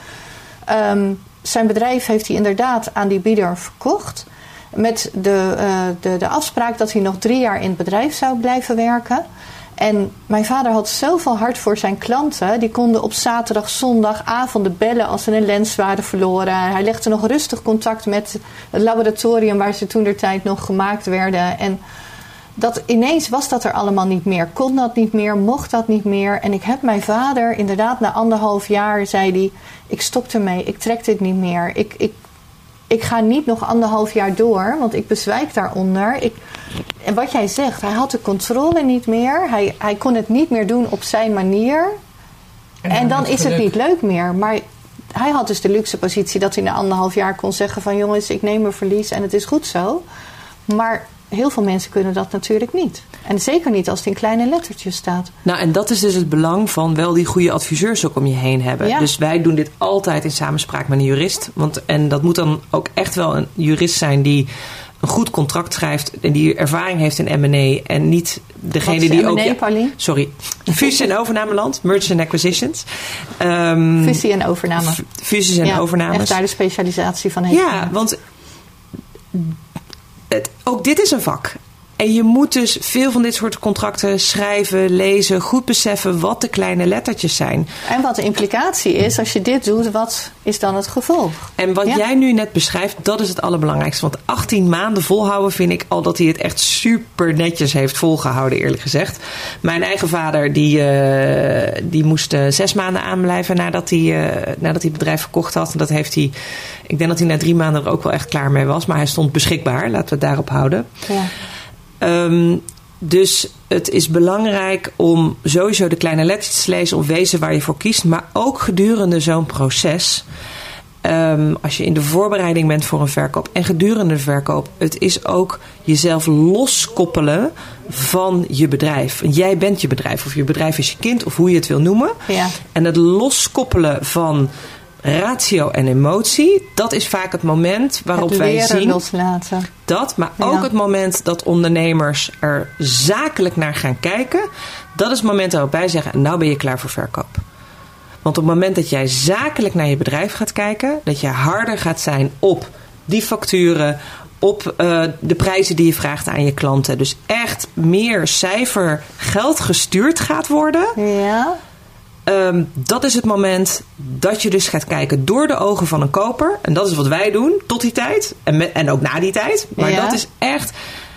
Um, zijn bedrijf heeft hij inderdaad aan die bieder verkocht. Met de, uh, de, de afspraak dat hij nog drie jaar in het bedrijf zou blijven werken. En mijn vader had zoveel hart voor zijn klanten. Die konden op zaterdag, zondag, avonden bellen als ze een lens waren verloren. Hij legde nog rustig contact met het laboratorium waar ze toentertijd nog gemaakt werden. En dat, ineens was dat er allemaal niet meer. Kon dat niet meer, mocht dat niet meer. En ik heb mijn vader inderdaad na anderhalf jaar zei hij, ik stop ermee, ik trek dit niet meer. Ik, ik, ik ga niet nog anderhalf jaar door, want ik bezwijk daaronder. Ik, en wat jij zegt, hij had de controle niet meer. Hij, hij kon het niet meer doen op zijn manier. En, en dan is het niet leuk meer. Maar hij had dus de luxe positie dat hij na anderhalf jaar kon zeggen van jongens, ik neem mijn verlies en het is goed zo. Maar heel veel mensen kunnen dat natuurlijk niet. En zeker niet als het in kleine lettertjes staat. Nou, en dat is dus het belang van wel die goede adviseurs ook om je heen hebben. Ja. Dus wij doen dit altijd in samenspraak met een jurist. Want, en dat moet dan ook echt wel een jurist zijn die een goed contract schrijft en die ervaring heeft in M en A en niet degene Wat is die M en A, ook... Ja, Paulien? sorry. Fusie- en overnameland, mergers and acquisitions. Um, Fusie en overname. f- Fusies en ja, overnames. echt daar de specialisatie van heeft. Ja, want het, ook dit is een vak. En je moet dus veel van dit soort contracten schrijven, lezen, goed beseffen wat de kleine lettertjes zijn. En wat de implicatie is, als je dit doet, wat is dan het gevolg? En wat Ja. jij nu net beschrijft, dat is het allerbelangrijkste. Want achttien maanden volhouden vind ik al dat hij het echt super netjes heeft volgehouden, eerlijk gezegd. Mijn eigen vader, die, uh, die moest uh, zes maanden aanblijven nadat hij, uh, nadat hij het bedrijf verkocht had. En dat heeft hij, ik denk dat hij na drie maanden er ook wel echt klaar mee was. Maar hij stond beschikbaar, laten we het daarop houden. Ja. Um, dus het is belangrijk om sowieso de kleine lettertjes te lezen of wezen waar je voor kiest. Maar ook gedurende zo'n proces. Um, als je in de voorbereiding bent voor een verkoop en gedurende de verkoop. Het is ook jezelf loskoppelen van je bedrijf. Jij bent je bedrijf of je bedrijf is je kind of hoe je het wil noemen. Ja. En het loskoppelen van ratio en emotie, dat is vaak het moment waarop het wij leren zien loslaten. dat, maar Ja. ook het moment dat ondernemers er zakelijk naar gaan kijken, dat is het moment waarop wij zeggen, nou ben je klaar voor verkoop. Want op het moment dat jij zakelijk naar je bedrijf gaat kijken, dat je harder gaat zijn op die facturen, op uh, de prijzen die je vraagt aan je klanten, dus echt meer cijfer geld gestuurd gaat worden. Ja. Um, dat is het moment dat je dus gaat kijken door de ogen van een koper. En dat is wat wij doen tot die tijd. En, met, en ook na die tijd. Maar Ja. dat is echt...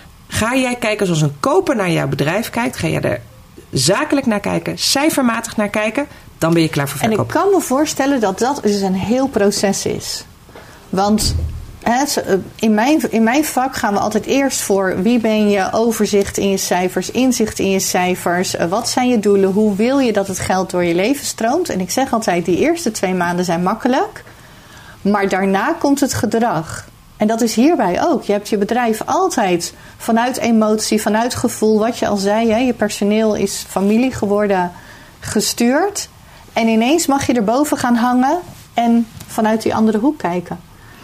Ga jij kijken zoals een koper naar jouw bedrijf kijkt? Ga jij er zakelijk naar kijken? Cijfermatig naar kijken? Dan ben je klaar voor En verkoop. ik kan me voorstellen dat dat dus een heel proces is. Want hè, in, mijn, in mijn vak gaan we altijd eerst voor wie ben je, overzicht in je cijfers, inzicht in je cijfers, wat zijn je doelen, hoe wil je dat het geld door je leven stroomt. En ik zeg altijd, die eerste twee maanden zijn makkelijk, maar daarna komt het gedrag. En dat is hierbij ook. Je hebt je bedrijf altijd vanuit emotie, vanuit gevoel, wat je al zei, hè, je personeel is familie geworden, gestuurd. En ineens mag je erboven gaan hangen en vanuit die andere hoek kijken.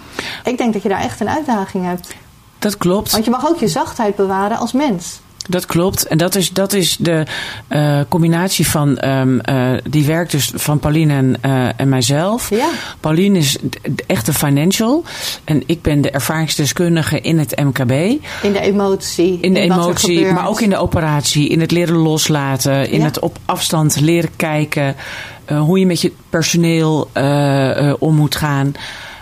Ik denk dat je daar echt een uitdaging hebt. Dat klopt. Want je mag ook je zachtheid bewaren als mens. Dat klopt. En dat is, dat is de uh, combinatie van... Um, uh, die werkt dus van Pauline en, uh, en mijzelf. Ja. Pauline is de echte financial. En ik ben de ervaringsdeskundige in het M K B. In de emotie. In de in wat er emotie, gebeurt. maar ook in de operatie. In het leren loslaten. In Ja. het op afstand leren kijken. Uh, hoe je met je personeel uh, uh, om moet gaan.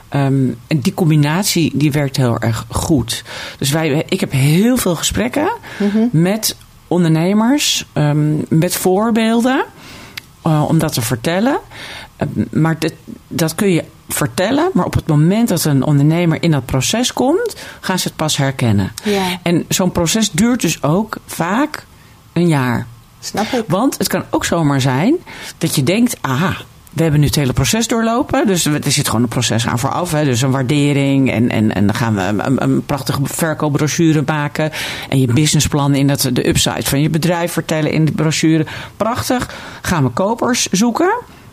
Um, en die combinatie die werkt heel erg goed. Dus wij, ik heb heel veel gesprekken mm-hmm. met ondernemers, um, met voorbeelden, uh, om dat te vertellen. Uh, maar dit, dat kun je vertellen, maar op het moment dat een ondernemer in dat proces komt, gaan ze het pas herkennen. Ja. En zo'n proces duurt dus ook vaak een jaar. Snap ik. Want het kan ook zomaar zijn dat je denkt, aha, we hebben nu het hele proces doorlopen. Dus er zit gewoon een proces aan vooraf. Hè. Dus een waardering. En, en, en dan gaan we een, een prachtige verkoopbrochure maken. En je businessplan in dat, de upside van je bedrijf vertellen in de brochure. Prachtig. Gaan we kopers zoeken.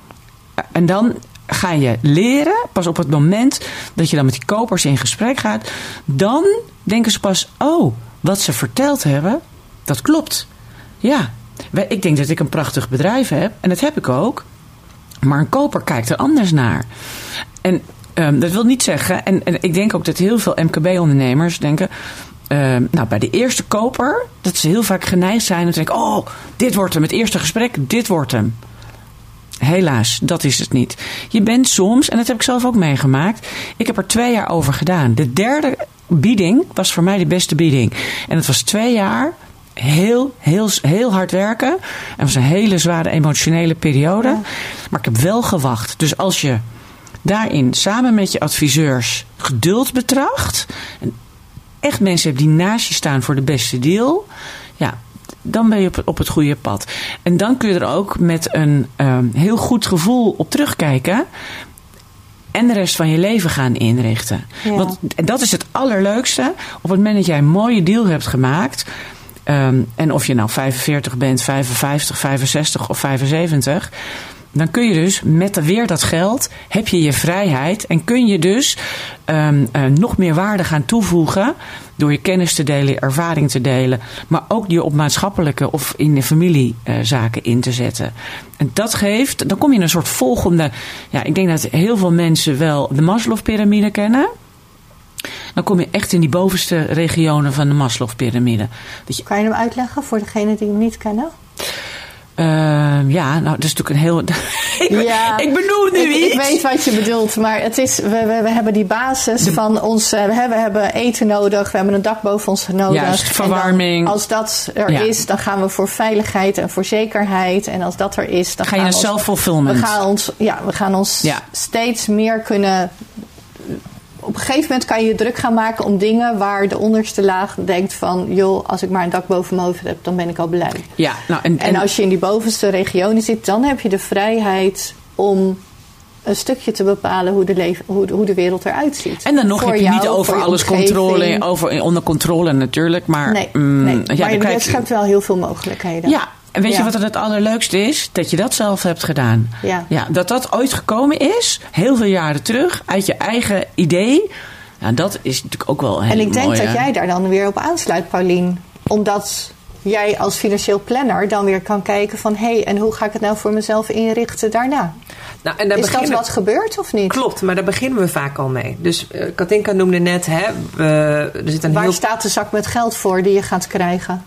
En dan ga je leren. Pas op het moment dat je dan met die kopers in gesprek gaat. Dan denken ze pas, oh, wat ze verteld hebben, dat klopt. Ja, ik denk dat ik een prachtig bedrijf heb. En dat heb ik ook. Maar een koper kijkt er anders naar. En um, dat wil niet zeggen... En, en ik denk ook dat heel veel M K B-ondernemers denken... Um, nou, bij de eerste koper... dat ze heel vaak geneigd zijn om te denken... oh, dit wordt hem. Het eerste gesprek, dit wordt hem. Helaas, dat is het niet. Je bent soms, en dat heb ik zelf ook meegemaakt... ik heb er twee jaar over gedaan. De derde bieding was voor mij de beste bieding. En het was twee jaar... Heel, heel, heel hard werken. En het was een hele zware emotionele periode. Ja. Maar ik heb wel gewacht. Dus als je daarin samen met je adviseurs geduld betracht. En echt mensen hebt die naast je staan voor de beste deal. Ja, dan ben je op, op het goede pad. En dan kun je er ook met een um, heel goed gevoel op terugkijken. en de rest van je leven gaan inrichten. Ja. Want dat is het allerleukste. Op het moment dat jij een mooie deal hebt gemaakt. Um, en of je nou vijfenveertig bent, vijfenvijftig, vijfenzestig of vijfenzeventig. Dan kun je dus met weer dat geld, heb je je vrijheid. En kun je dus um, uh, nog meer waarde gaan toevoegen. Door je kennis te delen, je ervaring te delen. Maar ook je op maatschappelijke of in de familiezaken uh, in te zetten. En dat geeft, dan kom je in een soort volgende. Ja, ik denk dat heel veel mensen wel de Maslow-pyramide kennen. Dan kom je echt in die bovenste regionen van de Maslow-pyramide. Dat je... Kan je hem uitleggen voor degenen die hem niet kennen? Uh, ja, nou, dat is natuurlijk een heel... ik, ja, ik bedoel nu ik, iets. Ik weet wat je bedoelt, maar het is, we, we, we hebben die basis de, van ons... We hebben, we hebben eten nodig, we hebben een dak boven ons nodig. Juist, verwarming. Dan, als dat er ja. is, dan gaan we voor veiligheid en voor zekerheid. En als dat er is, dan ga je naar self-fulfillment. We gaan ons, ja, we gaan ons ja. steeds meer kunnen... Op een gegeven moment kan je je druk gaan maken om dingen waar de onderste laag denkt van... joh, als ik maar een dak boven mijn hoofd heb, dan ben ik al blij. Ja, nou, en, en, en als je in die bovenste regionen zit, dan heb je de vrijheid om een stukje te bepalen hoe de, leven, hoe de, hoe de wereld eruit ziet. En dan nog voor heb je jou, niet over alles controle, over, onder controle natuurlijk. Maar, nee, mm, nee. Ja, maar je krijg... schept wel heel veel mogelijkheden. Ja. En weet ja. je wat het allerleukste is? Dat je dat zelf hebt gedaan. Ja. Ja, dat dat ooit gekomen is, heel veel jaren terug, uit je eigen idee. Nou, dat is natuurlijk ook wel een hele En ik denk mooie... dat jij daar dan weer op aansluit, Paulien. Omdat jij als financieel planner dan weer kan kijken van... hé, hey, en hoe ga ik het nou voor mezelf inrichten daarna? Nou, en daar is beginnen... dat wat gebeurt of niet? Klopt, maar daar beginnen we vaak al mee. Dus uh, Katinka noemde net... Hè, we, er zit een Waar heel... staat de zak met geld voor die je gaat krijgen?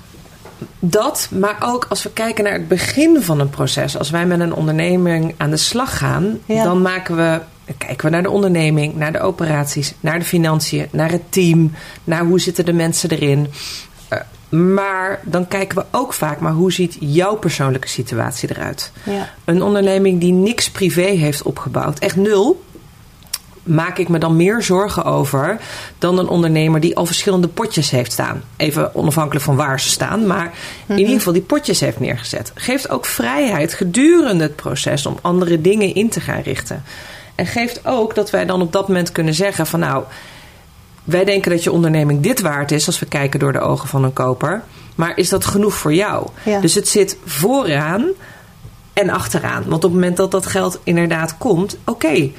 Dat, maar ook als we kijken naar het begin van een proces. Als wij met een onderneming aan de slag gaan... Ja. dan maken we, kijken we naar de onderneming, naar de operaties... naar de financiën, naar het team... naar hoe zitten de mensen erin... Uh, maar dan kijken we ook vaak... maar hoe ziet jouw persoonlijke situatie eruit? Ja. Een onderneming die niks privé heeft opgebouwd, echt nul... maak ik me dan meer zorgen over dan een ondernemer die al verschillende potjes heeft staan. Even onafhankelijk van waar ze staan, maar mm-hmm. in ieder geval die potjes heeft neergezet. Geeft ook vrijheid gedurende het proces om andere dingen in te gaan richten. En geeft ook dat wij dan op dat moment kunnen zeggen van nou, wij denken dat je onderneming dit waard is als we kijken door de ogen van een koper. Maar is dat genoeg voor jou? Ja. Dus het zit vooraan en achteraan. Want op het moment dat dat geld inderdaad komt, oké. Okay,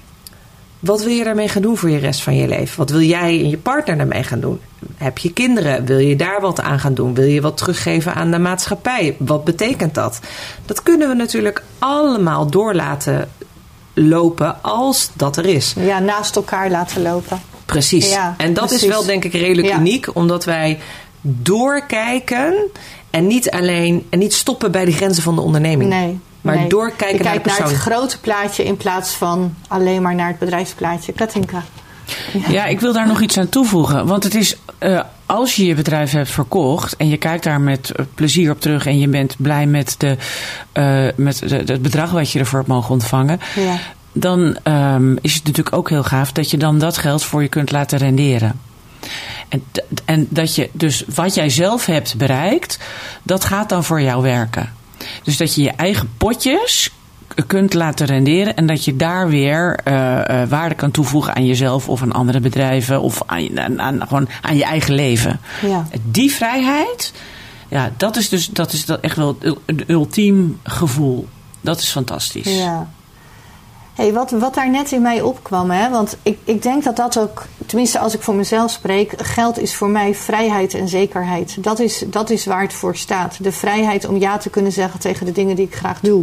wat wil je daarmee gaan doen voor je rest van je leven? Wat wil jij en je partner daarmee gaan doen? Heb je kinderen? Wil je daar wat aan gaan doen? Wil je wat teruggeven aan de maatschappij? Wat betekent dat? Dat kunnen we natuurlijk allemaal door laten lopen als dat er is. Ja, naast elkaar laten lopen. Precies. Ja, en dat precies. is wel denk ik redelijk ja. uniek. Omdat wij doorkijken en niet alleen en niet stoppen bij de grenzen van de onderneming. Nee. Maar nee. doorkijken je naar de kijkt persoon. naar het grote plaatje in plaats van alleen maar naar het bedrijfsplaatje. Katinka. Ja. ja, ik wil daar nog iets aan toevoegen. Want het is, uh, als je je bedrijf hebt verkocht en je kijkt daar met plezier op terug en je bent blij met, de, uh, met de, het bedrag wat je ervoor hebt mogen ontvangen, ja. dan um, is het natuurlijk ook heel gaaf dat je dan dat geld voor je kunt laten renderen. En, en dat je dus wat jij zelf hebt bereikt, dat gaat dan voor jou werken. Dus dat je je eigen potjes kunt laten renderen en dat je daar weer uh, uh, waarde kan toevoegen aan jezelf of aan andere bedrijven of aan, aan, aan, gewoon aan je eigen leven. Ja. Die vrijheid, ja, dat is dus dat is dat echt wel een ultiem gevoel. Dat is fantastisch. Ja. Hey, wat, wat daar net in mij opkwam, hè? Want ik, ik denk dat dat ook, tenminste als ik voor mezelf spreek, geld is voor mij vrijheid en zekerheid. Dat is, dat is waar het voor staat. De vrijheid om ja te kunnen zeggen tegen de dingen die ik graag doe.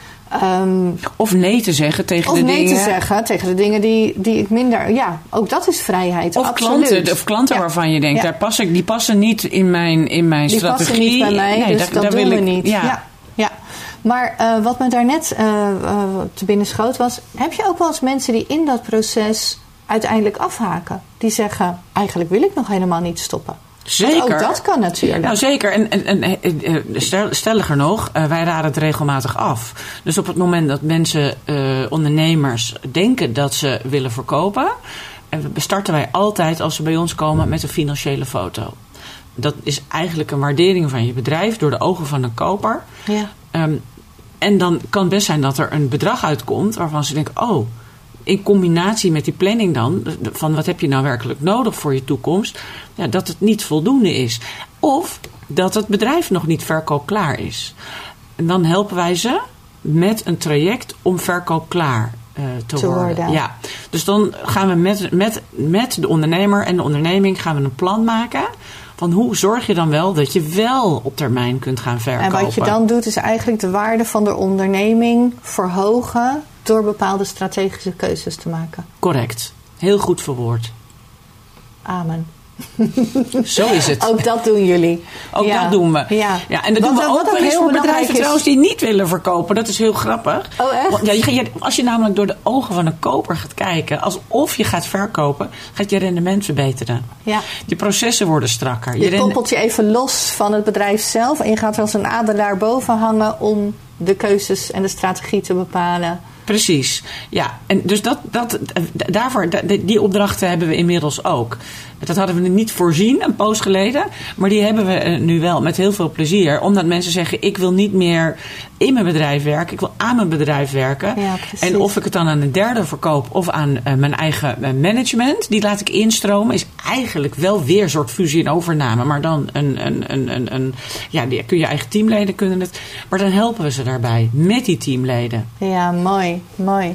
Um, of nee te zeggen tegen of de nee dingen. te zeggen tegen de dingen die, die ik minder. Ja, ook dat is vrijheid. Of absoluut. klanten, of klanten ja. waarvan je denkt, ja. daar pas ik, die passen niet in mijn, in mijn die strategie. Die passen niet bij mij, nee, dus daar, dat daar doen wil we ik, niet. Ja. Ja, ja. Maar uh, wat me daarnet uh, uh, te binnen schoot was, heb je ook wel eens mensen die in dat proces uiteindelijk afhaken? Die zeggen, eigenlijk wil ik nog helemaal niet stoppen. Zeker. Want ook dat kan natuurlijk. Nou zeker. En, en, en stel, stelliger nog, uh, wij raden het regelmatig af. Dus op het moment dat mensen, uh, ondernemers, denken dat ze willen verkopen, en starten wij altijd als ze bij ons komen met een financiële foto. Dat is eigenlijk een waardering van je bedrijf door de ogen van een koper. Ja. Um, en dan kan het best zijn dat er een bedrag uitkomt waarvan ze denken, oh, in combinatie met die planning dan, van wat heb je nou werkelijk nodig voor je toekomst, ja, dat het niet voldoende is. Of dat het bedrijf nog niet verkoopklaar is. En dan helpen wij ze met een traject om verkoopklaar uh, te, te worden. worden. Ja. Dus dan gaan we met, met, met de ondernemer en de onderneming gaan we een plan maken van hoe zorg je dan wel dat je wel op termijn kunt gaan verkopen. En wat je dan doet is eigenlijk de waarde van de onderneming verhogen door bepaalde strategische keuzes te maken. Correct. Heel goed verwoord. Amen. Zo is het. Ook dat doen jullie. Ook ja. dat doen we. Ja. Ja, en dat wat, doen we ook wel eens voor bedrijven trouwens die niet willen verkopen. Dat is heel grappig. Oh, echt? Want, ja, je, je, als je namelijk door de ogen van een koper gaat kijken, alsof je gaat verkopen, gaat je rendement verbeteren. Ja. Je processen worden strakker. Je, je koppelt je even los van het bedrijf zelf en je gaat er als een adelaar boven hangen om de keuzes en de strategie te bepalen. Precies, ja. En dus dat, dat, daarvoor, die opdrachten hebben we inmiddels ook. Dat hadden we niet voorzien, een poos geleden. Maar die hebben we nu wel met heel veel plezier. Omdat mensen zeggen, ik wil niet meer in mijn bedrijf werken. Ik wil aan mijn bedrijf werken. Ja, en of ik het dan aan een derde verkoop of aan uh, mijn eigen uh, management. Die laat ik instromen. Is eigenlijk wel weer een soort fusie en overname. Maar dan een, een, een, een, een ja, die, kun je eigen teamleden kunnen het. Maar dan helpen we ze daarbij met die teamleden. Ja, mooi, mooi.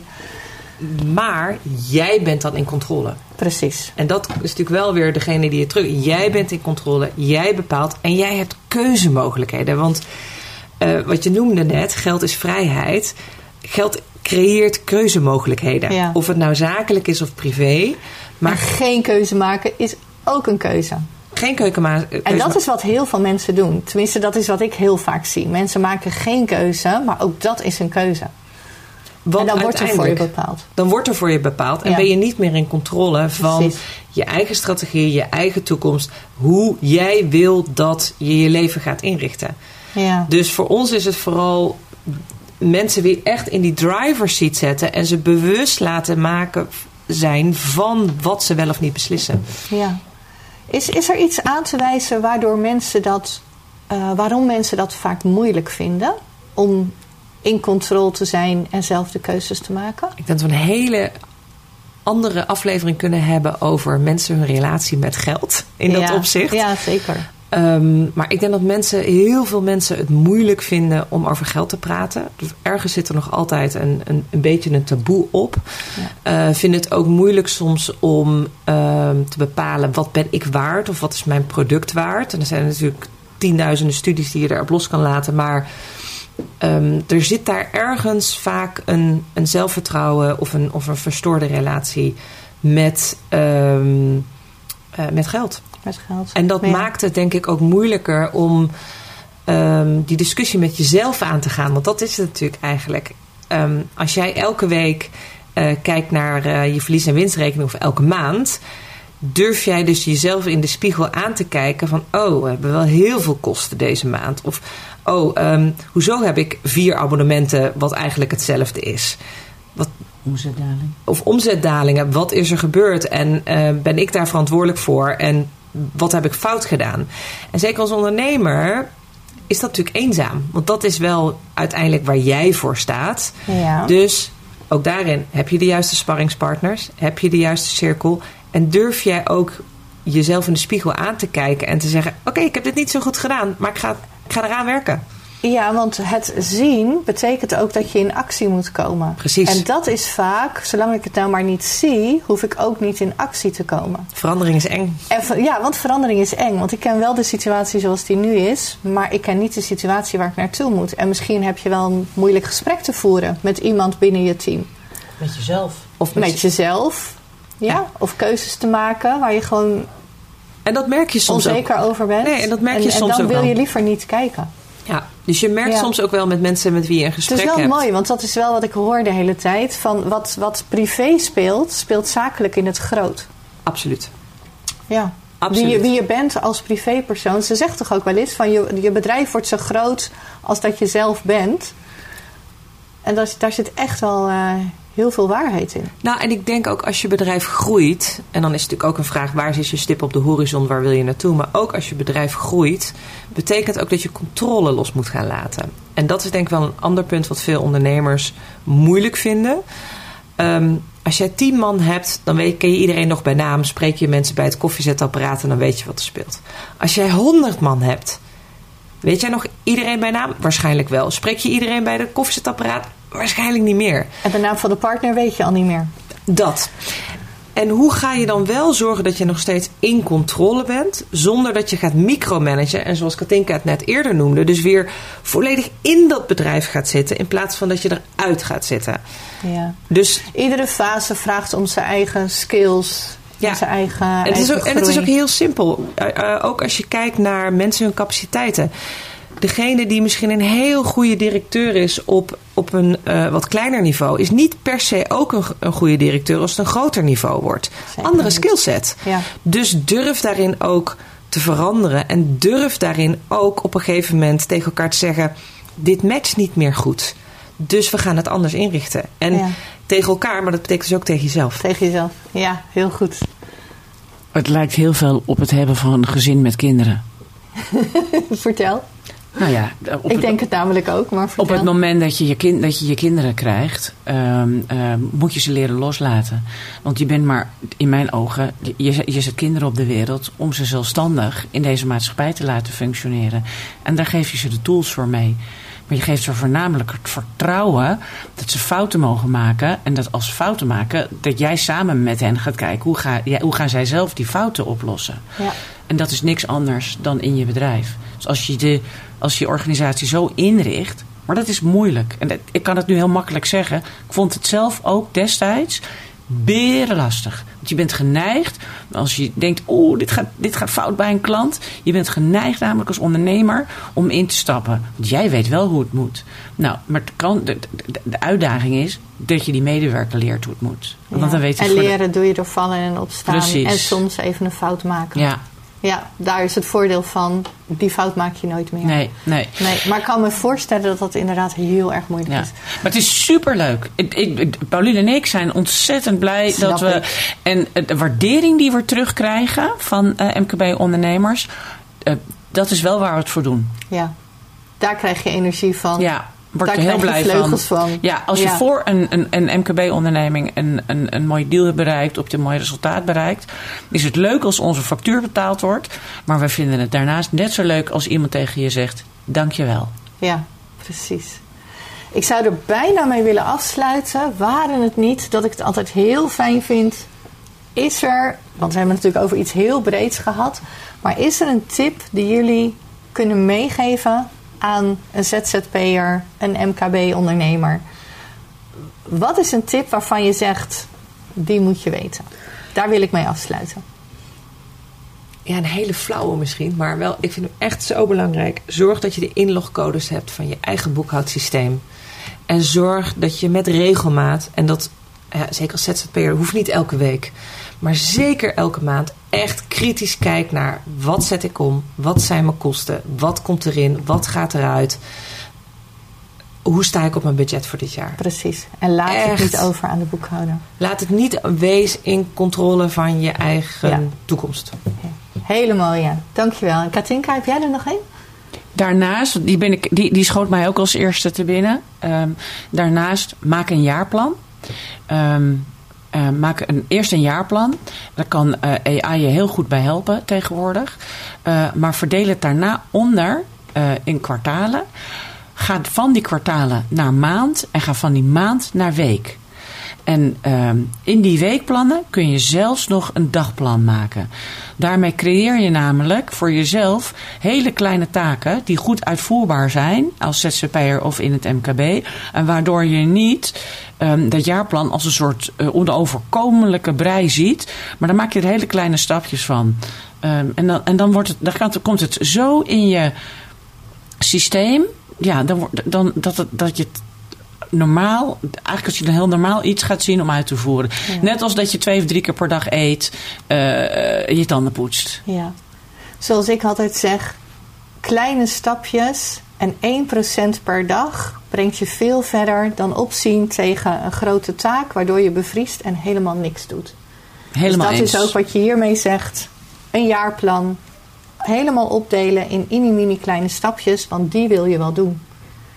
Maar jij bent dan in controle. Precies. En dat is natuurlijk wel weer degene die je terug... Jij bent in controle, jij bepaalt en jij hebt keuzemogelijkheden. Want uh, wat je noemde net, geld is vrijheid. Geld creëert keuzemogelijkheden. Ja. Of het nou zakelijk is of privé. Maar en geen keuze maken is ook een keuze. Geen keuze maken. En dat is wat heel veel mensen doen. Tenminste, dat is wat ik heel vaak zie. Mensen maken geen keuze, maar ook dat is een keuze. Want en dan wordt er voor je bepaald. Dan wordt er voor je bepaald. En ja. ben je niet meer in controle van Precies. je eigen strategie, je eigen toekomst. Hoe jij wil dat je je leven gaat inrichten. Ja. Dus voor ons is het vooral mensen weer echt in die driver's seat zetten. En ze bewust laten maken zijn van wat ze wel of niet beslissen. Ja. Is, is er iets aan te wijzen waardoor mensen dat, uh, waarom mensen dat vaak moeilijk vinden? Om in controle te zijn en zelf de keuzes te maken? Ik denk dat we een hele andere aflevering kunnen hebben over mensen hun relatie met geld. In ja, dat opzicht. Ja, zeker. Um, maar ik denk dat mensen, heel veel mensen het moeilijk vinden om over geld te praten. Dus ergens zit er nog altijd een, een, een beetje een taboe op. Ja. Uh, vinden het ook moeilijk soms om um, te bepalen wat ben ik waard of wat is mijn product waard. En er zijn natuurlijk tienduizenden studies die je daarop los kan laten. Maar um, er zit daar ergens vaak een, een zelfvertrouwen of een, of een verstoorde relatie met, um, uh, met geld. Met geld. En dat ja. maakt het denk ik ook moeilijker om um, die discussie met jezelf aan te gaan. Want dat is het natuurlijk eigenlijk. Um, als jij elke week uh, kijkt naar uh, je verlies- en winstrekening of elke maand, durf jij dus jezelf in de spiegel aan te kijken van, oh, we hebben wel heel veel kosten deze maand. Of, oh, um, hoezo heb ik vier abonnementen wat eigenlijk hetzelfde is? Wat, omzetdaling. Of omzetdalingen. Wat is er gebeurd? En uh, ben ik daar verantwoordelijk voor? En wat heb ik fout gedaan? En zeker als ondernemer is dat natuurlijk eenzaam. Want dat is wel uiteindelijk waar jij voor staat. Ja. Dus ook daarin heb je de juiste sparringspartners. Heb je de juiste cirkel. En durf jij ook jezelf in de spiegel aan te kijken. En te zeggen, oké, okay, ik heb dit niet zo goed gedaan. Maar ik ga, ik ga eraan werken. Ja, want het zien betekent ook dat je in actie moet komen. Precies. En dat is vaak, zolang ik het nou maar niet zie, hoef ik ook niet in actie te komen. Verandering is eng. En, ja, want verandering is eng. Want ik ken wel de situatie zoals die nu is, maar ik ken niet de situatie waar ik naartoe moet. En misschien heb je wel een moeilijk gesprek te voeren met iemand binnen je team. Met jezelf. Of met, met jezelf. Ja, ja, of keuzes te maken waar je gewoon en dat merk je soms onzeker ook. over bent. Nee, en dat merk je en, soms en dan ook wil wel. je liever niet kijken. Ja, dus je merkt ja. soms ook wel met mensen met wie je een gesprek hebt. Het is wel hebt. mooi, want dat is wel wat ik hoor de hele tijd. Van wat, wat privé speelt, speelt zakelijk in het groot. Absoluut. Ja. Absoluut. Wie, je, wie je bent als privépersoon. Ze zegt toch ook wel eens van je, je bedrijf wordt zo groot als dat je zelf bent. En daar, daar zit echt wel uh, heel veel waarheid in. Nou, en ik denk ook als je bedrijf groeit, en dan is het natuurlijk ook een vraag, waar zit je stip op de horizon, waar wil je naartoe? Maar ook als je bedrijf groeit, betekent ook dat je controle los moet gaan laten. En dat is denk ik wel een ander punt wat veel ondernemers moeilijk vinden. Um, Als jij tien man hebt, dan weet, ken je iedereen nog bij naam. Spreek je mensen bij het koffiezetapparaat en dan weet je wat er speelt. Als jij honderd man hebt, weet jij nog iedereen bij naam? Waarschijnlijk wel. Spreek je iedereen bij het koffiezetapparaat? Waarschijnlijk niet meer. En de naam van de partner weet je al niet meer. Dat. En hoe ga je dan wel zorgen dat je nog steeds in controle bent, zonder dat je gaat micromanagen en zoals Katinka het net eerder noemde, dus weer volledig in dat bedrijf gaat zitten in plaats van dat je eruit gaat zitten. Ja. Dus iedere fase vraagt om zijn eigen skills, ja. zijn eigen, en het, is ook, eigen en het is ook heel simpel. Uh, uh, ook als je kijkt naar mensen hun capaciteiten. Degene die misschien een heel goede directeur is op, op een uh, wat kleiner niveau, is niet per se ook een, een goede directeur als het een groter niveau wordt. Zeker. Andere skillset. Ja. Dus durf daarin ook te veranderen. En durf daarin ook op een gegeven moment tegen elkaar te zeggen, dit matcht niet meer goed. Dus we gaan het anders inrichten. En ja. tegen elkaar, maar dat betekent dus ook tegen jezelf. Tegen jezelf, ja, heel goed. Het lijkt heel veel op het hebben van een gezin met kinderen. Vertel. Nou ja, op ik het, denk het namelijk ook, maar vertel. Op het moment dat je je, kind, dat je, je kinderen krijgt, um, um, moet je ze leren loslaten. Want je bent maar, in mijn ogen, je, je zet kinderen op de wereld om ze zelfstandig in deze maatschappij te laten functioneren. En daar geef je ze de tools voor mee. Maar je geeft ze voornamelijk het vertrouwen dat ze fouten mogen maken. En dat als ze fouten maken, dat jij samen met hen gaat kijken hoe, ga, ja, hoe gaan zij zelf die fouten oplossen. Ja. En dat is niks anders dan in je bedrijf. Dus als je de, als je organisatie zo inricht, maar dat is moeilijk. En dat, ik kan het nu heel makkelijk zeggen. Ik vond het zelf ook destijds berenlastig. Want je bent geneigd, als je denkt, oeh, dit gaat, dit gaat fout bij een klant. Je bent geneigd namelijk als ondernemer om in te stappen. Want jij weet wel hoe het moet. Nou, maar het kan, de, de, de uitdaging is dat je die medewerker leert hoe het moet. Want Ja. dan weet je en leren de... doe je door vallen en opstaan. Precies. En soms even een fout maken. Ja. Ja, daar is het voordeel van. Die fout maak je nooit meer. Nee, nee. nee maar ik kan me voorstellen dat dat inderdaad heel erg moeilijk Ja. is. Maar het is superleuk. Ik, ik, Pauline en ik zijn ontzettend blij Snap dat we... Ik. En de waardering die we terugkrijgen van uh, M K B-ondernemers... Uh, dat is wel waar we het voor doen. Ja, daar krijg je energie van. Ja, word daar je heel krijg blij je vleugels van. van. Ja, als je ja. voor een, een, een M K B-onderneming een, een, een mooie deal hebt bereikt... of je een mooi resultaat bereikt... is het leuk als onze factuur betaald wordt. Maar we vinden het daarnaast net zo leuk als iemand tegen je zegt... dank je wel. Ja, precies. Ik zou er bijna mee willen afsluiten. Waren het niet dat ik het altijd heel fijn vind... is er, want we hebben het natuurlijk over iets heel breeds gehad... maar is er een tip die jullie kunnen meegeven... aan een Z Z P'er, een M K B-ondernemer? Wat is een tip waarvan je zegt, die moet je weten? Daar wil ik mee afsluiten. Ja, een hele flauwe misschien, maar wel, ik vind hem echt zo belangrijk. Zorg dat je de inlogcodes hebt van je eigen boekhoudsysteem. En zorg dat je met regelmaat, en dat ja, zeker als Z Z P'er, hoeft niet elke week... maar zeker elke maand echt kritisch kijkt naar wat zet ik om, wat zijn mijn kosten, wat komt erin, wat gaat eruit, hoe sta ik op mijn budget voor dit jaar. Precies. En laat echt. het niet over aan de boekhouder. Laat het niet wees in controle van je eigen Ja. toekomst. Hele mooie. Dankjewel. En Katinka, heb jij er nog één? Daarnaast, die, ben ik, die, die schoot mij ook als eerste te binnen. Um, daarnaast, maak een jaarplan. Um, Uh, maak een, eerst een jaarplan. Daar kan uh, A I je heel goed bij helpen tegenwoordig. Uh, maar verdeel het daarna onder uh, in kwartalen. Ga van die kwartalen naar maand. En ga van die maand naar week. En uh, in die weekplannen kun je zelfs nog een dagplan maken. Daarmee creëer je namelijk voor jezelf hele kleine taken die goed uitvoerbaar zijn als Z Z P'er of in het M K B. En waardoor je niet um, dat jaarplan als een soort uh, onoverkomelijke brei ziet. Maar dan maak je er hele kleine stapjes van. Um, en dan, en dan, wordt het, dan gaat, komt het zo in je systeem. Ja, dan, dan, dat, het, dat je het normaal, eigenlijk als je dan heel normaal iets gaat zien om uit te voeren. Ja. Net als dat je twee of drie keer per dag eet, uh, je tanden poetst. Ja. Zoals ik altijd zeg, kleine stapjes en één procent per dag brengt je veel verder dan opzien tegen een grote taak, waardoor je bevriest en helemaal niks doet. Helemaal dus dat eens. is ook wat je hiermee zegt. Een jaarplan. Helemaal opdelen in mini-mini kleine stapjes, want die wil je wel doen.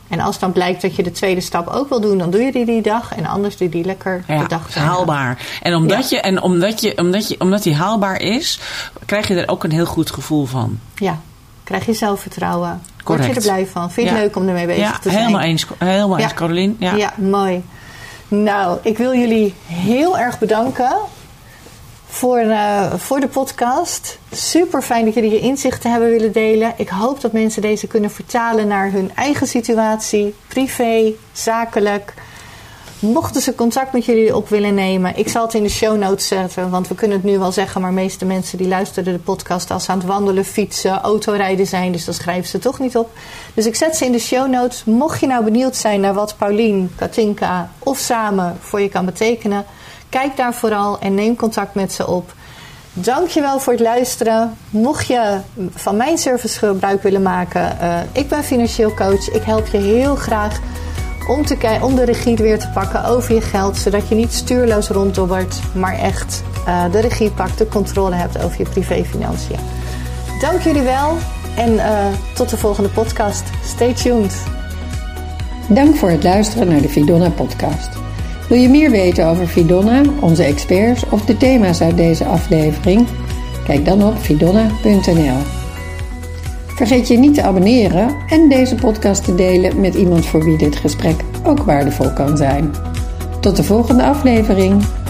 En als dan blijkt dat je de tweede stap ook wil doen, dan doe je die die dag. En anders doe je die lekker ja, de dag. haalbaar. En, omdat, ja. je, en omdat, je, omdat, je, omdat die haalbaar is, krijg je er ook een heel goed gevoel van. Ja, krijg je zelfvertrouwen. Correct. Word je er blij van. Vind je het ja. leuk om ermee bezig ja, te zijn? Helemaal eens, helemaal ja. eens, Carolien. Ja. ja, mooi. Nou, ik wil jullie heel erg bedanken voor, uh, voor de podcast. Super fijn dat jullie je inzichten hebben willen delen. Ik hoop dat mensen deze kunnen vertalen naar hun eigen situatie. Privé, zakelijk. Mochten ze contact met jullie op willen nemen, ik zal het in de show notes zetten. Want we kunnen het nu wel zeggen, maar de meeste mensen die luisteren de podcast als ze aan het wandelen, fietsen, autorijden zijn. Dus dan schrijven ze toch niet op. Dus ik zet ze in de show notes. Mocht je nou benieuwd zijn naar wat Paulien, Katinka of samen voor je kan betekenen, kijk daar vooral en neem contact met ze op. Dankjewel voor het luisteren. Mocht je van mijn service gebruik willen maken, uh, ik ben financieel coach. Ik help je heel graag om, te k- om de regie weer te pakken over je geld, zodat je niet stuurloos ronddobbert, maar echt uh, de regie pakt, de controle hebt over je privéfinanciën. Dank jullie wel en uh, tot de volgende podcast. Stay tuned. Dank voor het luisteren naar de Fidonna podcast. Wil je meer weten over Fidonna, onze experts of de thema's uit deze aflevering? Kijk dan op fidonna punt n l. Vergeet je niet te abonneren en deze podcast te delen met iemand voor wie dit gesprek ook waardevol kan zijn. Tot de volgende aflevering.